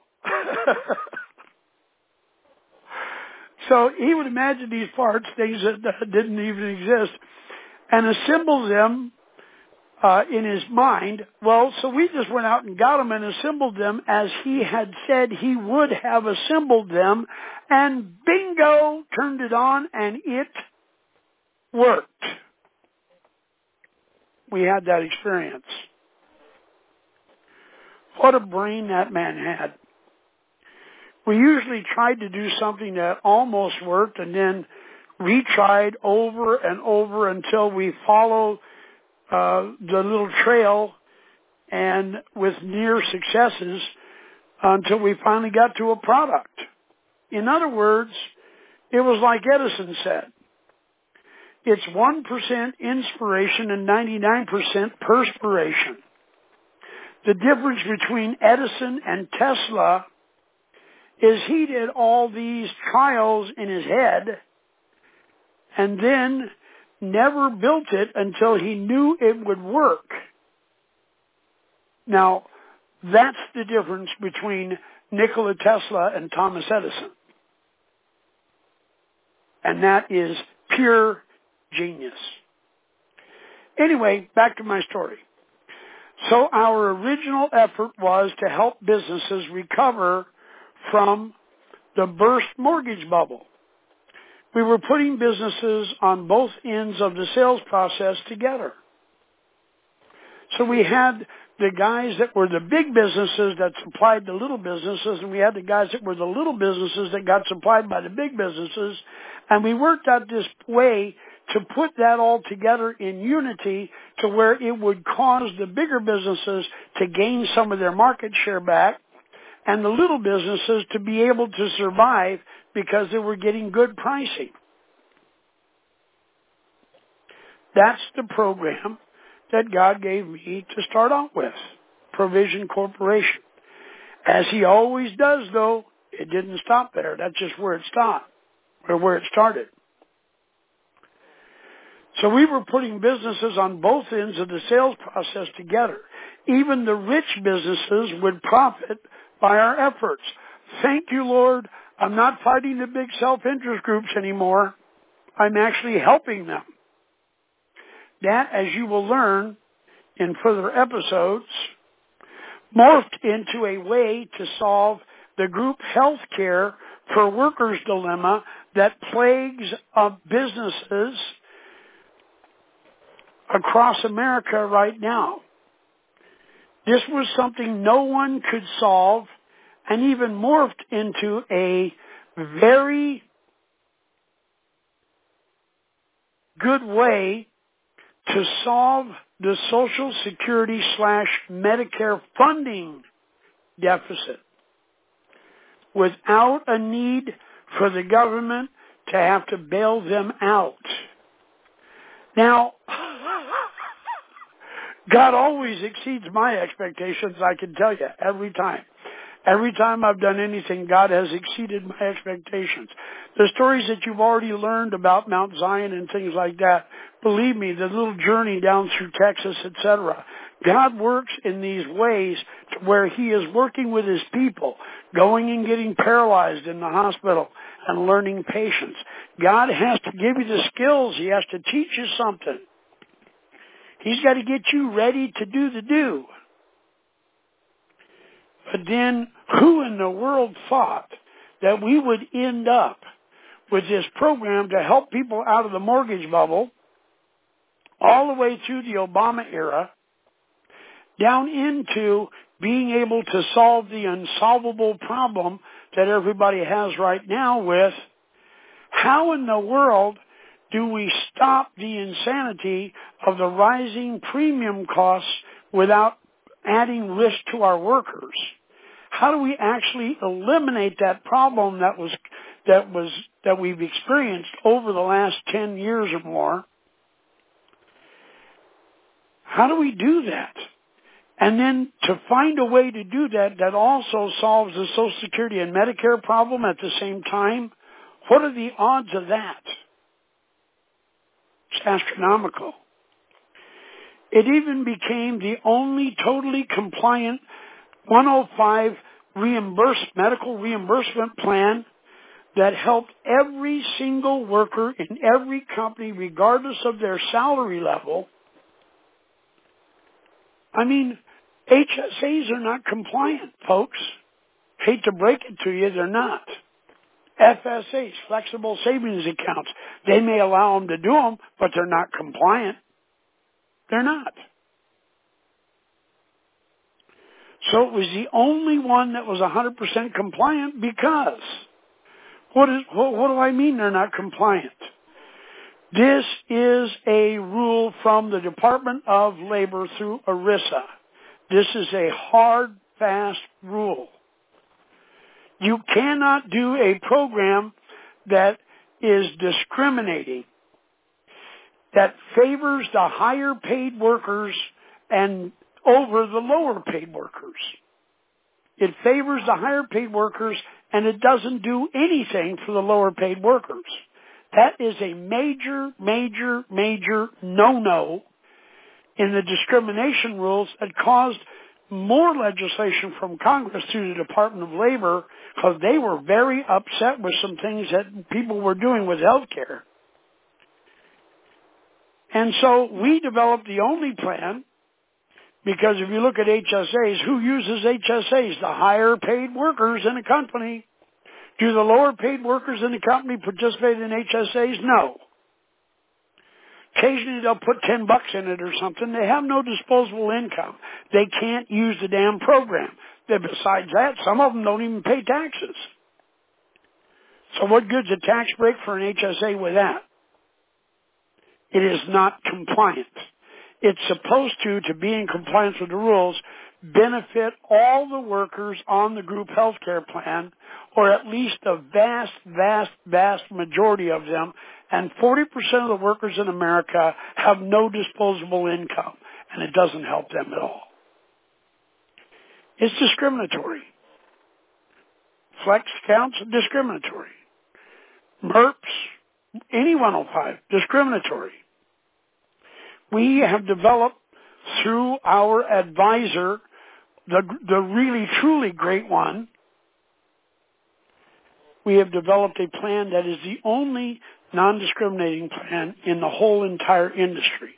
So he would imagine these parts, things that didn't even exist, and assemble them in his mind. Well, so we just went out and got them and assembled them as he had said he would have assembled them, and bingo, turned it on, and it worked. We had that experience. What a brain that man had. We usually tried to do something that almost worked and then retried over and over until we follow the little trail and with near successes until we finally got to a product. In other words, it was like Edison said. It's 1% inspiration and 99% perspiration. The difference between Edison and Tesla is he did all these trials in his head and then never built it until he knew it would work. Now, that's the difference between Nikola Tesla and Thomas Edison. And that is pure genius. Anyway, back to my story. So our original effort was to help businesses recover from the burst mortgage bubble. We were putting businesses on both ends of the sales process together. So we had the guys that were the big businesses that supplied the little businesses, and we had the guys that were the little businesses that got supplied by the big businesses. And we worked out this way to put that all together in unity to where it would cause the bigger businesses to gain some of their market share back and the little businesses to be able to survive because they were getting good pricing. That's the program that God gave me to start out with, Provision Corporation. As He always does, though, it didn't stop there. That's just where it stopped, or where it started. So we were putting businesses on both ends of the sales process together. Even the rich businesses would profit by our efforts. Thank you, Lord. I'm not fighting the big self-interest groups anymore. I'm actually helping them. That, as you will learn in further episodes, morphed into a way to solve the group health care for workers dilemma that plagues businesses across America right now. This was something no one could solve, and even morphed into a very good way to solve the Social Security / Medicare funding deficit without a need for the government to have to bail them out. Now, God always exceeds my expectations, I can tell you, every time. Every time I've done anything, God has exceeded my expectations. The stories that you've already learned about Mount Zion and things like that, believe me, the little journey down through Texas, etc. God works in these ways to where He is working with His people, going and getting paralyzed in the hospital and learning patience. God has to give you the skills. He has to teach you something. He's got to get you ready to do the do. But then, who in the world thought that we would end up with this program to help people out of the mortgage bubble all the way through the Obama era, down into being able to solve the unsolvable problem that everybody has right now with, how in the world do we stop the insanity of the rising premium costs without adding risk to our workers? How do we actually eliminate that problem that we've experienced over the last 10 years or more? How do we do that? And then to find a way to do that that also solves the Social Security and Medicare problem at the same time, what are the odds of that? It's astronomical. It even became the only totally compliant 105 medical reimbursement plan that helped every single worker in every company, regardless of their salary level. I mean, HSAs are not compliant, folks. Hate to break it to you, they're not. FSAs, flexible savings accounts, they may allow them to do them, but they're not compliant. They're not. So it was the only one that was 100% compliant because, what do I mean they're not compliant? This is a rule from the Department of Labor through ERISA. This is a hard, fast rule. You cannot do a program that is discriminating, that favors the higher paid workers and over the lower paid workers. It favors the higher paid workers and it doesn't do anything for the lower paid workers. That is a major, major, major no-no in the discrimination rules that caused more legislation from Congress through the Department of Labor because they were very upset with some things that people were doing with health care. And so we developed the only plan, because if you look at HSAs, who uses HSAs? The higher paid workers in a company. Do the lower paid workers in the company participate in HSAs? No. Occasionally they'll put $10 in it or something. They have no disposable income. They can't use the damn program. Besides that, some of them don't even pay taxes. So what good's a tax break for an HSA with that? It is not compliant. It's supposed to be in compliance with the rules, benefit all the workers on the group health care plan, or at least the vast, vast, vast majority of them, and 40% of the workers in America have no disposable income, and it doesn't help them at all. It's discriminatory. Flex counts, discriminatory. MERPs, any 105, discriminatory. We have developed through our advisor, the really truly great one, we have developed a plan that is the only non-discriminating plan in the whole entire industry.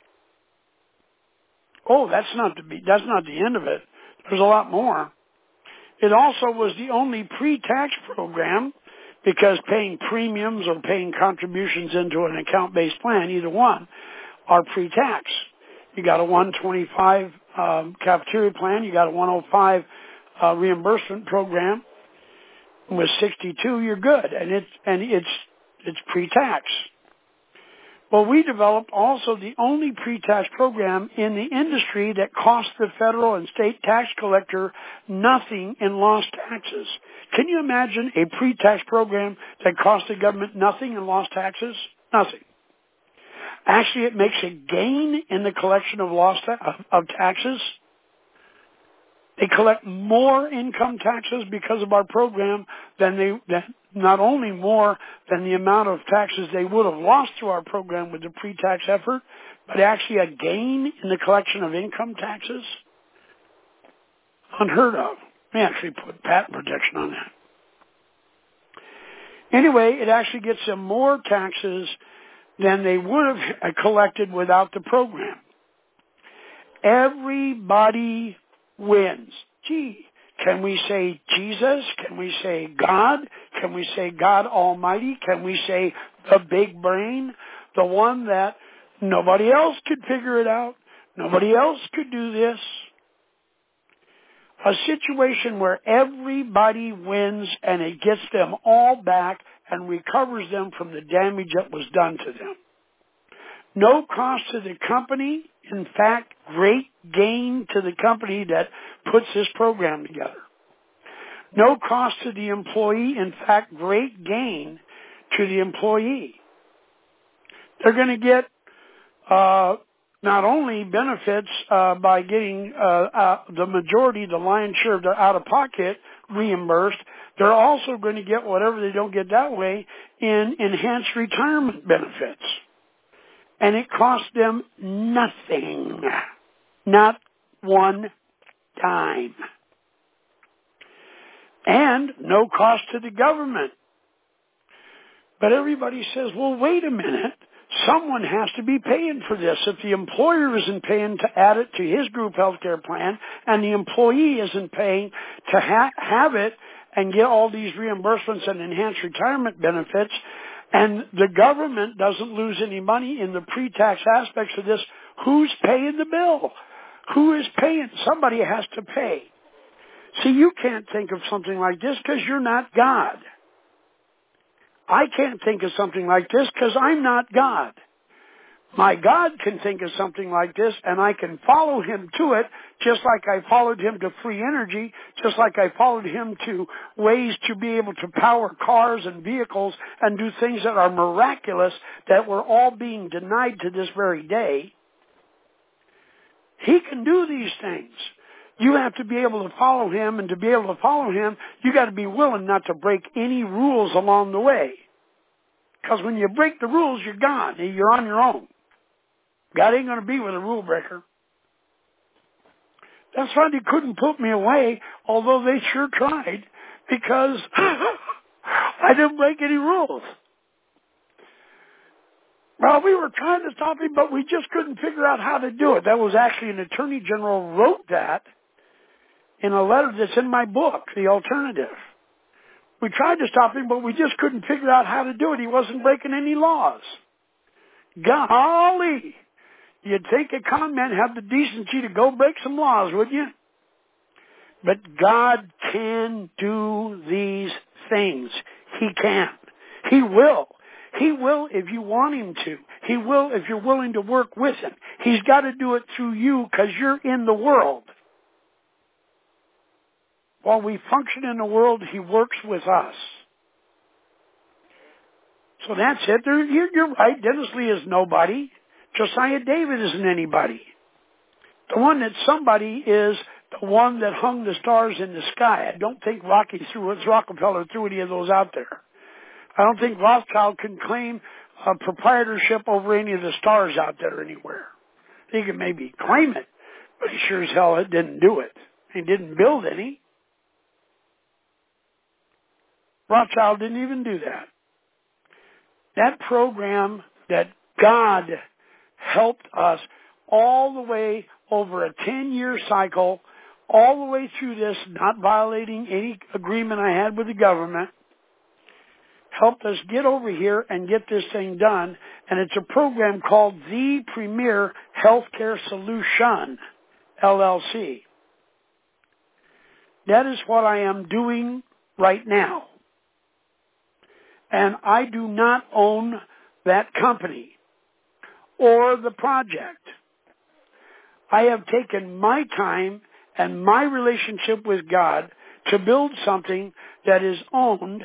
Oh, that's not the end of it. There's a lot more. It also was the only pre-tax program, because paying premiums or paying contributions into an account-based plan, either one, are pre-tax. You got a 125 cafeteria plan, you got a 105 reimbursement program. With 62, you're good, and it's pre-tax. Well, we developed also the only pre-tax program in the industry that cost the federal and state tax collector nothing in lost taxes. Can you imagine a pre-tax program that cost the government nothing in lost taxes? Nothing. Actually, it makes a gain in the collection of of taxes. They collect more income taxes because of our program than not only more than the amount of taxes they would have lost through our program with the pre-tax effort, but actually a gain in the collection of income taxes. Unheard of. They actually put patent protection on that. Anyway, it actually gets them more taxes than they would have collected without the program. Everybody wins. Gee, can we say Jesus? Can we say God? Can we say God Almighty? Can we say the big brain? The one that nobody else could figure it out. Nobody else could do this. A situation where everybody wins and it gets them all back and recovers them from the damage that was done to them. No cost to the company. In fact, great gain to the company that puts this program together. No cost to the employee. In fact, great gain to the employee. They're going to get not only benefits by getting the majority, the lion's share of their out-of-pocket reimbursed, they're also going to get whatever they don't get that way in enhanced retirement benefits. And it costs them nothing. Not one dime. And no cost to the government. But everybody says, well, wait a minute. Someone has to be paying for this. If the employer isn't paying to add it to his group health care plan and the employee isn't paying to have it and get all these reimbursements and enhanced retirement benefits, and the government doesn't lose any money in the pre-tax aspects of this, who's paying the bill? Who is paying? Somebody has to pay. See, you can't think of something like this because you're not God. I can't think of something like this because I'm not God. My God can think of something like this, and I can follow him to it, just like I followed him to free energy, just like I followed him to ways to be able to power cars and vehicles and do things that are miraculous that were all being denied to this very day. He can do these things. You have to be able to follow him, and to be able to follow him, you got to be willing not to break any rules along the way. Because when you break the rules, you're gone. You're on your own. God ain't going to be with a rule breaker. That's why they couldn't put me away, although they sure tried, because I didn't break any rules. Well, we were trying to stop him, but we just couldn't figure out how to do it. That was actually an attorney general wrote that in a letter that's in my book, The Alternative. We tried to stop him, but we just couldn't figure out how to do it. He wasn't breaking any laws. Golly! You'd think a con man have the decency to go break some laws, wouldn't you? But God can do these things. He can. He will. He will if you want him to. He will if you're willing to work with him. He's got to do it through you because you're in the world. While we function in the world, he works with us. So that's it. You're right. Dennis Lee is nobody. Josiah David isn't anybody. The one that's somebody is the one that hung the stars in the sky. I don't think Rockefeller threw any of those out there. I don't think Rothschild can claim a proprietorship over any of the stars out there anywhere. He can maybe claim it, but he sure as hell didn't do it. He didn't build any. Rothschild didn't even do that. That program that God helped us all the way over a 10-year cycle, all the way through this, not violating any agreement I had with the government, helped us get over here and get this thing done. And it's a program called The Premier Healthcare Solution, LLC. That is what I am doing right now. And I do not own that company or the project. I have taken my time and my relationship with God to build something that is owned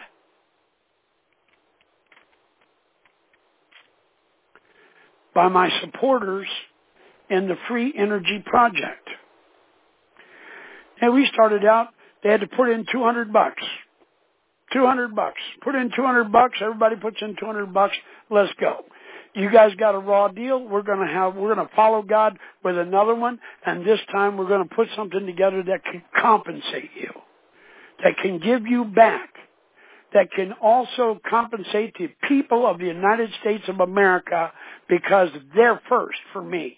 by my supporters in the Free Energy Project. And we started out, they had to put in $200. $200. Put in $200. Everybody puts in $200. Let's go. You guys got a raw deal. We're going to follow God with another one. And this time we're going to put something together that can compensate you, that can give you back, that can also compensate the people of the United States of America because they're first for me.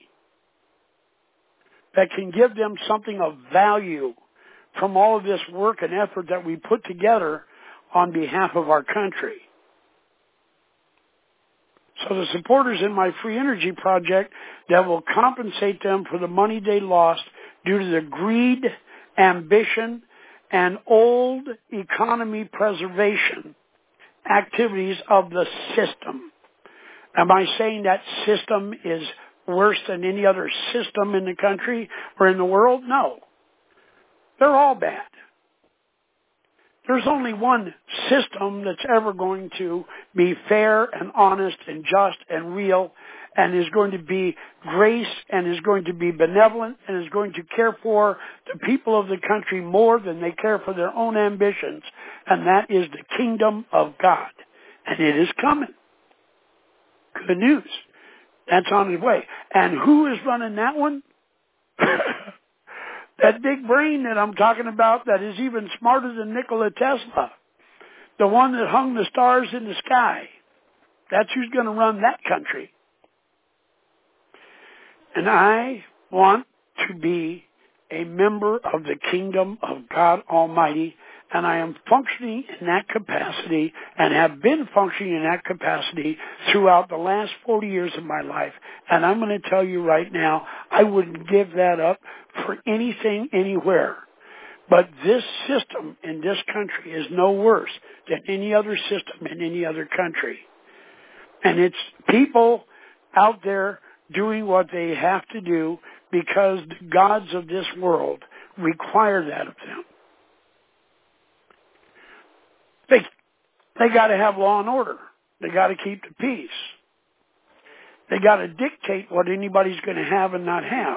That can give them something of value from all of this work and effort that we put together on behalf of our country. So the supporters in my Free Energy Project, that will compensate them for the money they lost due to the greed, ambition, and old economy preservation activities of the system. Am I saying that system is worse than any other system in the country or in the world? No. They're all bad. There's only one system that's ever going to be fair and honest and just and real and is going to be grace and is going to be benevolent and is going to care for the people of the country more than they care for their own ambitions, and that is the kingdom of God. And it is coming. Good news. That's on its way. And who is running that one? That big brain that I'm talking about that is even smarter than Nikola Tesla. The one that hung the stars in the sky. That's who's going to run that country. And I want to be a member of the kingdom of God Almighty, and I am functioning in that capacity and have been functioning in that capacity throughout the last 40 years of my life. And I'm going to tell you right now, I wouldn't give that up for anything, anywhere. But this system in this country is no worse than any other system in any other country. And it's people out there doing what they have to do because the gods of this world require that of them. They got to have law and order. They got to keep the peace. They got to dictate what anybody's going to have and not have.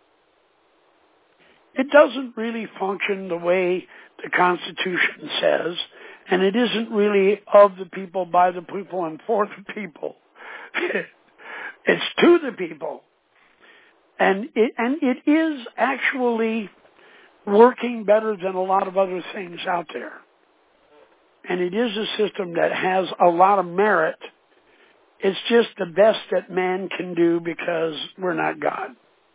It doesn't really function the way the Constitution says, and it isn't really of the people, by the people, and for the people. It's to the people. And it is actually working better than a lot of other things out there. And it is a system that has a lot of merit. It's just the best that man can do because we're not God.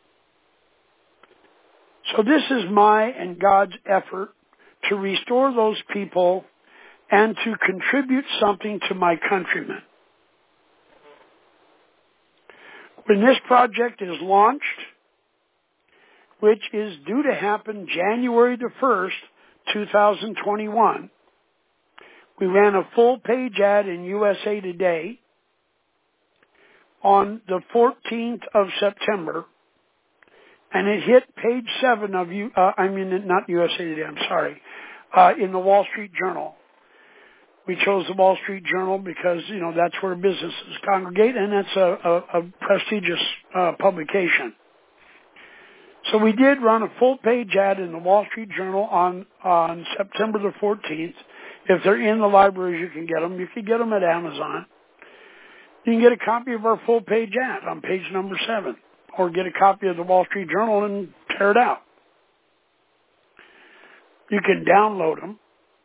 So this is my and God's effort to restore those people and to contribute something to my countrymen. When this project is launched, which is due to happen January the 1st, 2021, we ran a full-page ad in USA Today on the 14th of September, and it hit page 7 of not USA Today, I'm sorry, in the Wall Street Journal. We chose the Wall Street Journal because, that's where businesses congregate, and that's a prestigious publication. So we did run a full-page ad in the Wall Street Journal on September the 14th. If they're in the libraries, you can get them. You can get them at Amazon. You can get a copy of our full-page ad on page number 7, or get a copy of the Wall Street Journal and tear it out. You can download them.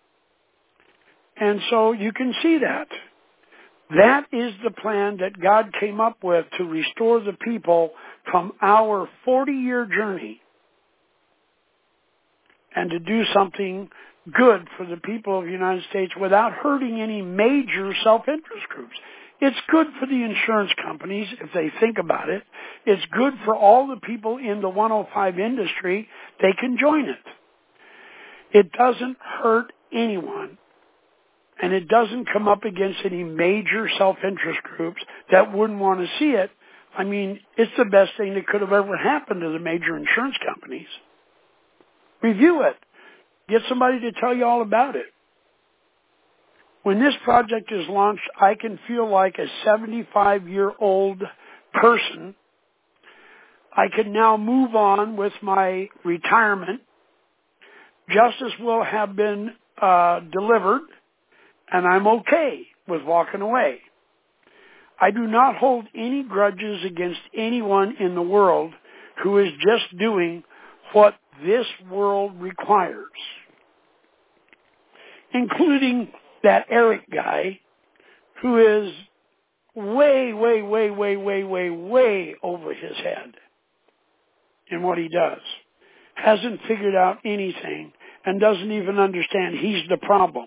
And so you can see that. That is the plan that God came up with to restore the people from our 40-year journey and to do something good for the people of the United States without hurting any major self-interest groups. It's good for the insurance companies if they think about it. It's good for all the people in the 105 industry. They can join it. It doesn't hurt anyone. And it doesn't come up against any major self-interest groups that wouldn't want to see it. I mean, it's the best thing that could have ever happened to the major insurance companies. Review it. Get somebody to tell you all about it. When this project is launched, I can feel like a 75-year-old person. I can now move on with my retirement. Justice will have been delivered, and I'm okay with walking away. I do not hold any grudges against anyone in the world who is just doing what this world requires, including that Eric guy who is way over his head in what he does, hasn't figured out anything, and doesn't even understand he's the problem.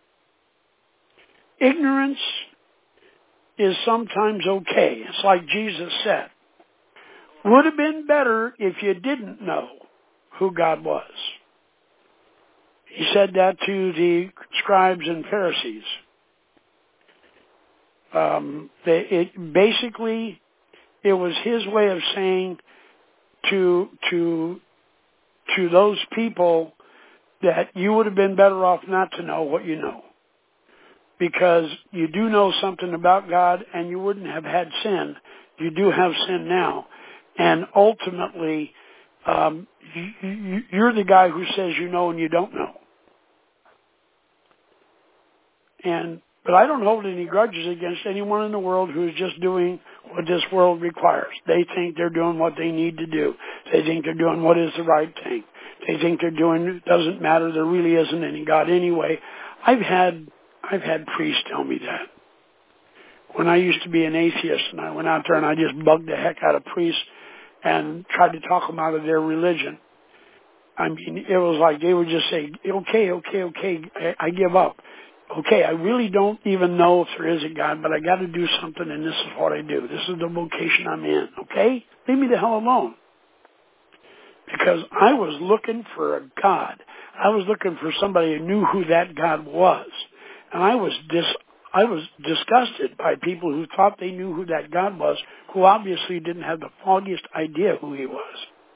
Ignorance is sometimes okay. It's like Jesus said. Would have been better if you didn't know who God was. He said that to the scribes and Pharisees. It was his way of saying to those people that you would have been better off not to know what you know. Because you do know something about God, and you wouldn't have had sin. You do have sin now. And ultimately, you're the guy who says you know and you don't know. But I don't hold any grudges against anyone in the world who is just doing what this world requires. They think they're doing what they need to do. They think they're doing what is the right thing. They think they're doing, it doesn't matter, there really isn't any God anyway. I've had priests tell me that. When I used to be an atheist, and I went out there and I just bugged the heck out of priests and tried to talk them out of their religion. I mean, it was like they would just say, okay, I give up. Okay, I really don't even know if there is a God, but I got to do something, and this is what I do. This is the vocation I'm in, okay? Leave me the hell alone. Because I was looking for a God. I was looking for somebody who knew who that God was. And I was disgusted by people who thought they knew who that God was, who obviously didn't have the foggiest idea who he was.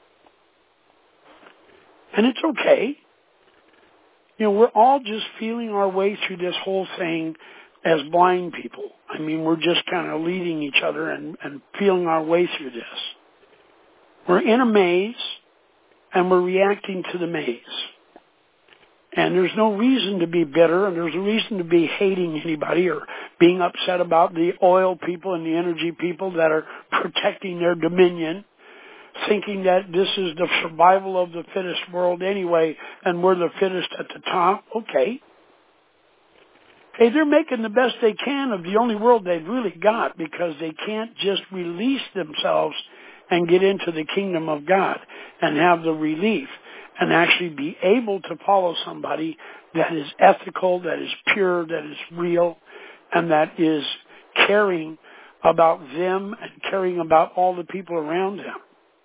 And it's okay. We're all just feeling our way through this whole thing as blind people. I mean, we're just kind of leading each other and feeling our way through this. We're in a maze, and we're reacting to the maze. And there's no reason to be bitter, and there's no reason to be hating anybody or being upset about the oil people and the energy people that are protecting their dominion, thinking that this is the survival of the fittest world anyway, and we're the fittest at the top. Okay. Hey, they're making the best they can of the only world they've really got, because they can't just release themselves and get into the kingdom of God and have the relief and actually be able to follow somebody that is ethical, that is pure, that is real, and that is caring about them and caring about all the people around them.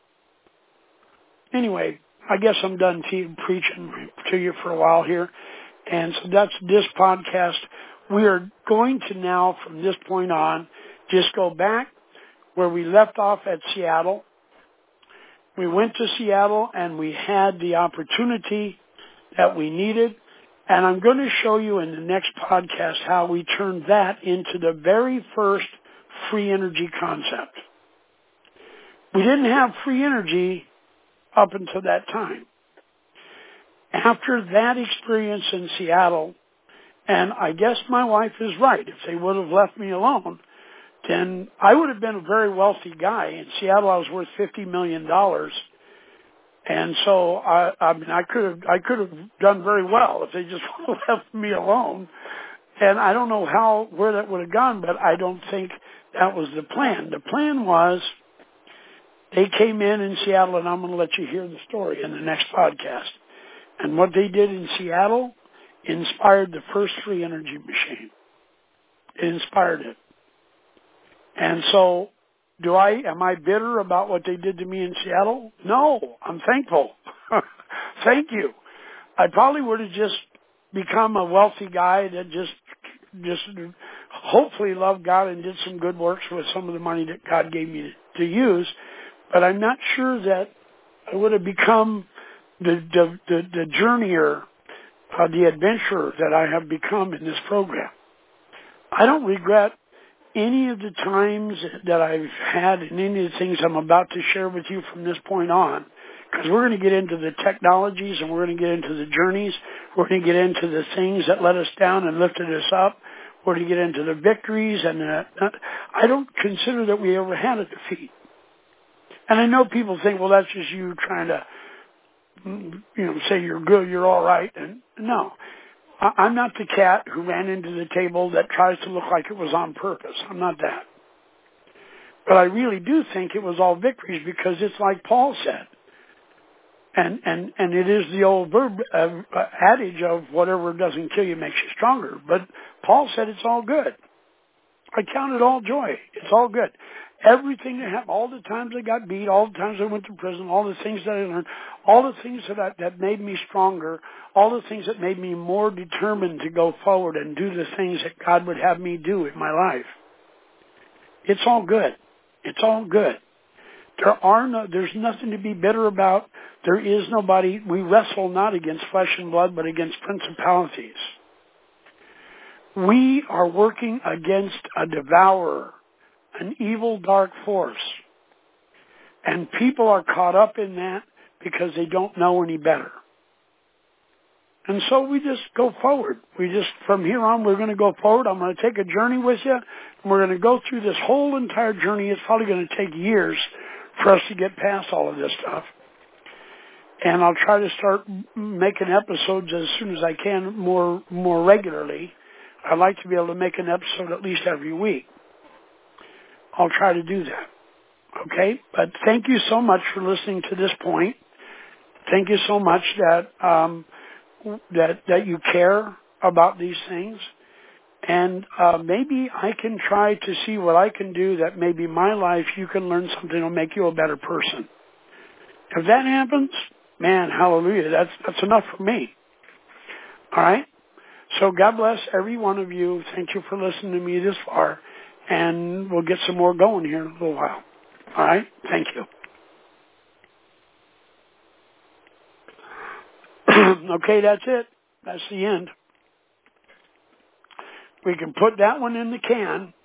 Anyway, I guess I'm done preaching to you for a while here. And so that's this podcast. We are going to now, from this point on, just go back where we left off at Seattle. We went to Seattle and we had the opportunity that we needed. And I'm going to show you in the next podcast how we turned that into the very first free energy concept. We didn't have free energy up until that time. After that experience in Seattle, and I guess my wife is right, if they would have left me alone, then I would have been a very wealthy guy. In Seattle, I was worth $50 million. And so, I could have done very well if they just left me alone. And I don't know where that would have gone, but I don't think that was the plan. The plan was they came in Seattle, and I'm going to let you hear the story in the next podcast. And what they did in Seattle inspired the first free energy machine. It inspired it. And so, am I bitter about what they did to me in Seattle? No, I'm thankful. Thank you. I probably would have just become a wealthy guy that just hopefully loved God and did some good works with some of the money that God gave me to use. But I'm not sure that I would have become the journeyer, the adventurer that I have become in this program. I don't regret any of the times that I've had and any of the things I'm about to share with you from this point on, because we're going to get into the technologies and we're going to get into the journeys. We're going to get into the things that let us down and lifted us up. We're going to get into the victories. And I don't consider that we ever had a defeat. And I know people think, well, that's just you trying to, say you're good, you're all right. And no. I'm not the cat who ran into the table that tries to look like it was on purpose. I'm not that. But I really do think it was all victories because it's like Paul said. And it is the old adage of whatever doesn't kill you makes you stronger. But Paul said it's all good. I count it all joy. It's all good. Everything that happened, all the times I got beat, all the times I went to prison, all the things that I learned, all the things that made me stronger, all the things that made me more determined to go forward and do the things that God would have me do in my life. It's all good. It's all good. There's nothing to be bitter about. There is nobody. We wrestle not against flesh and blood, but against principalities. We are working against a devourer, an evil dark force. And people are caught up in that because they don't know any better. And so we just go forward. From here on, we're going to go forward. I'm going to take a journey with you. And we're going to go through this whole entire journey. It's probably going to take years for us to get past all of this stuff. And I'll try to start making episodes as soon as I can more regularly. I'd like to be able to make an episode at least every week. I'll try to do that. Okay? But thank you so much for listening to this point. Thank you so much that you care about these things. And maybe I can try to see what I can do that maybe my life you can learn something that will make you a better person. If that happens, man, hallelujah, that's enough for me. All right? So God bless every one of you. Thank you for listening to me this far. And we'll get some more going here in a little while. All right? Thank you. Okay, that's it. That's the end. We can put that one in the can.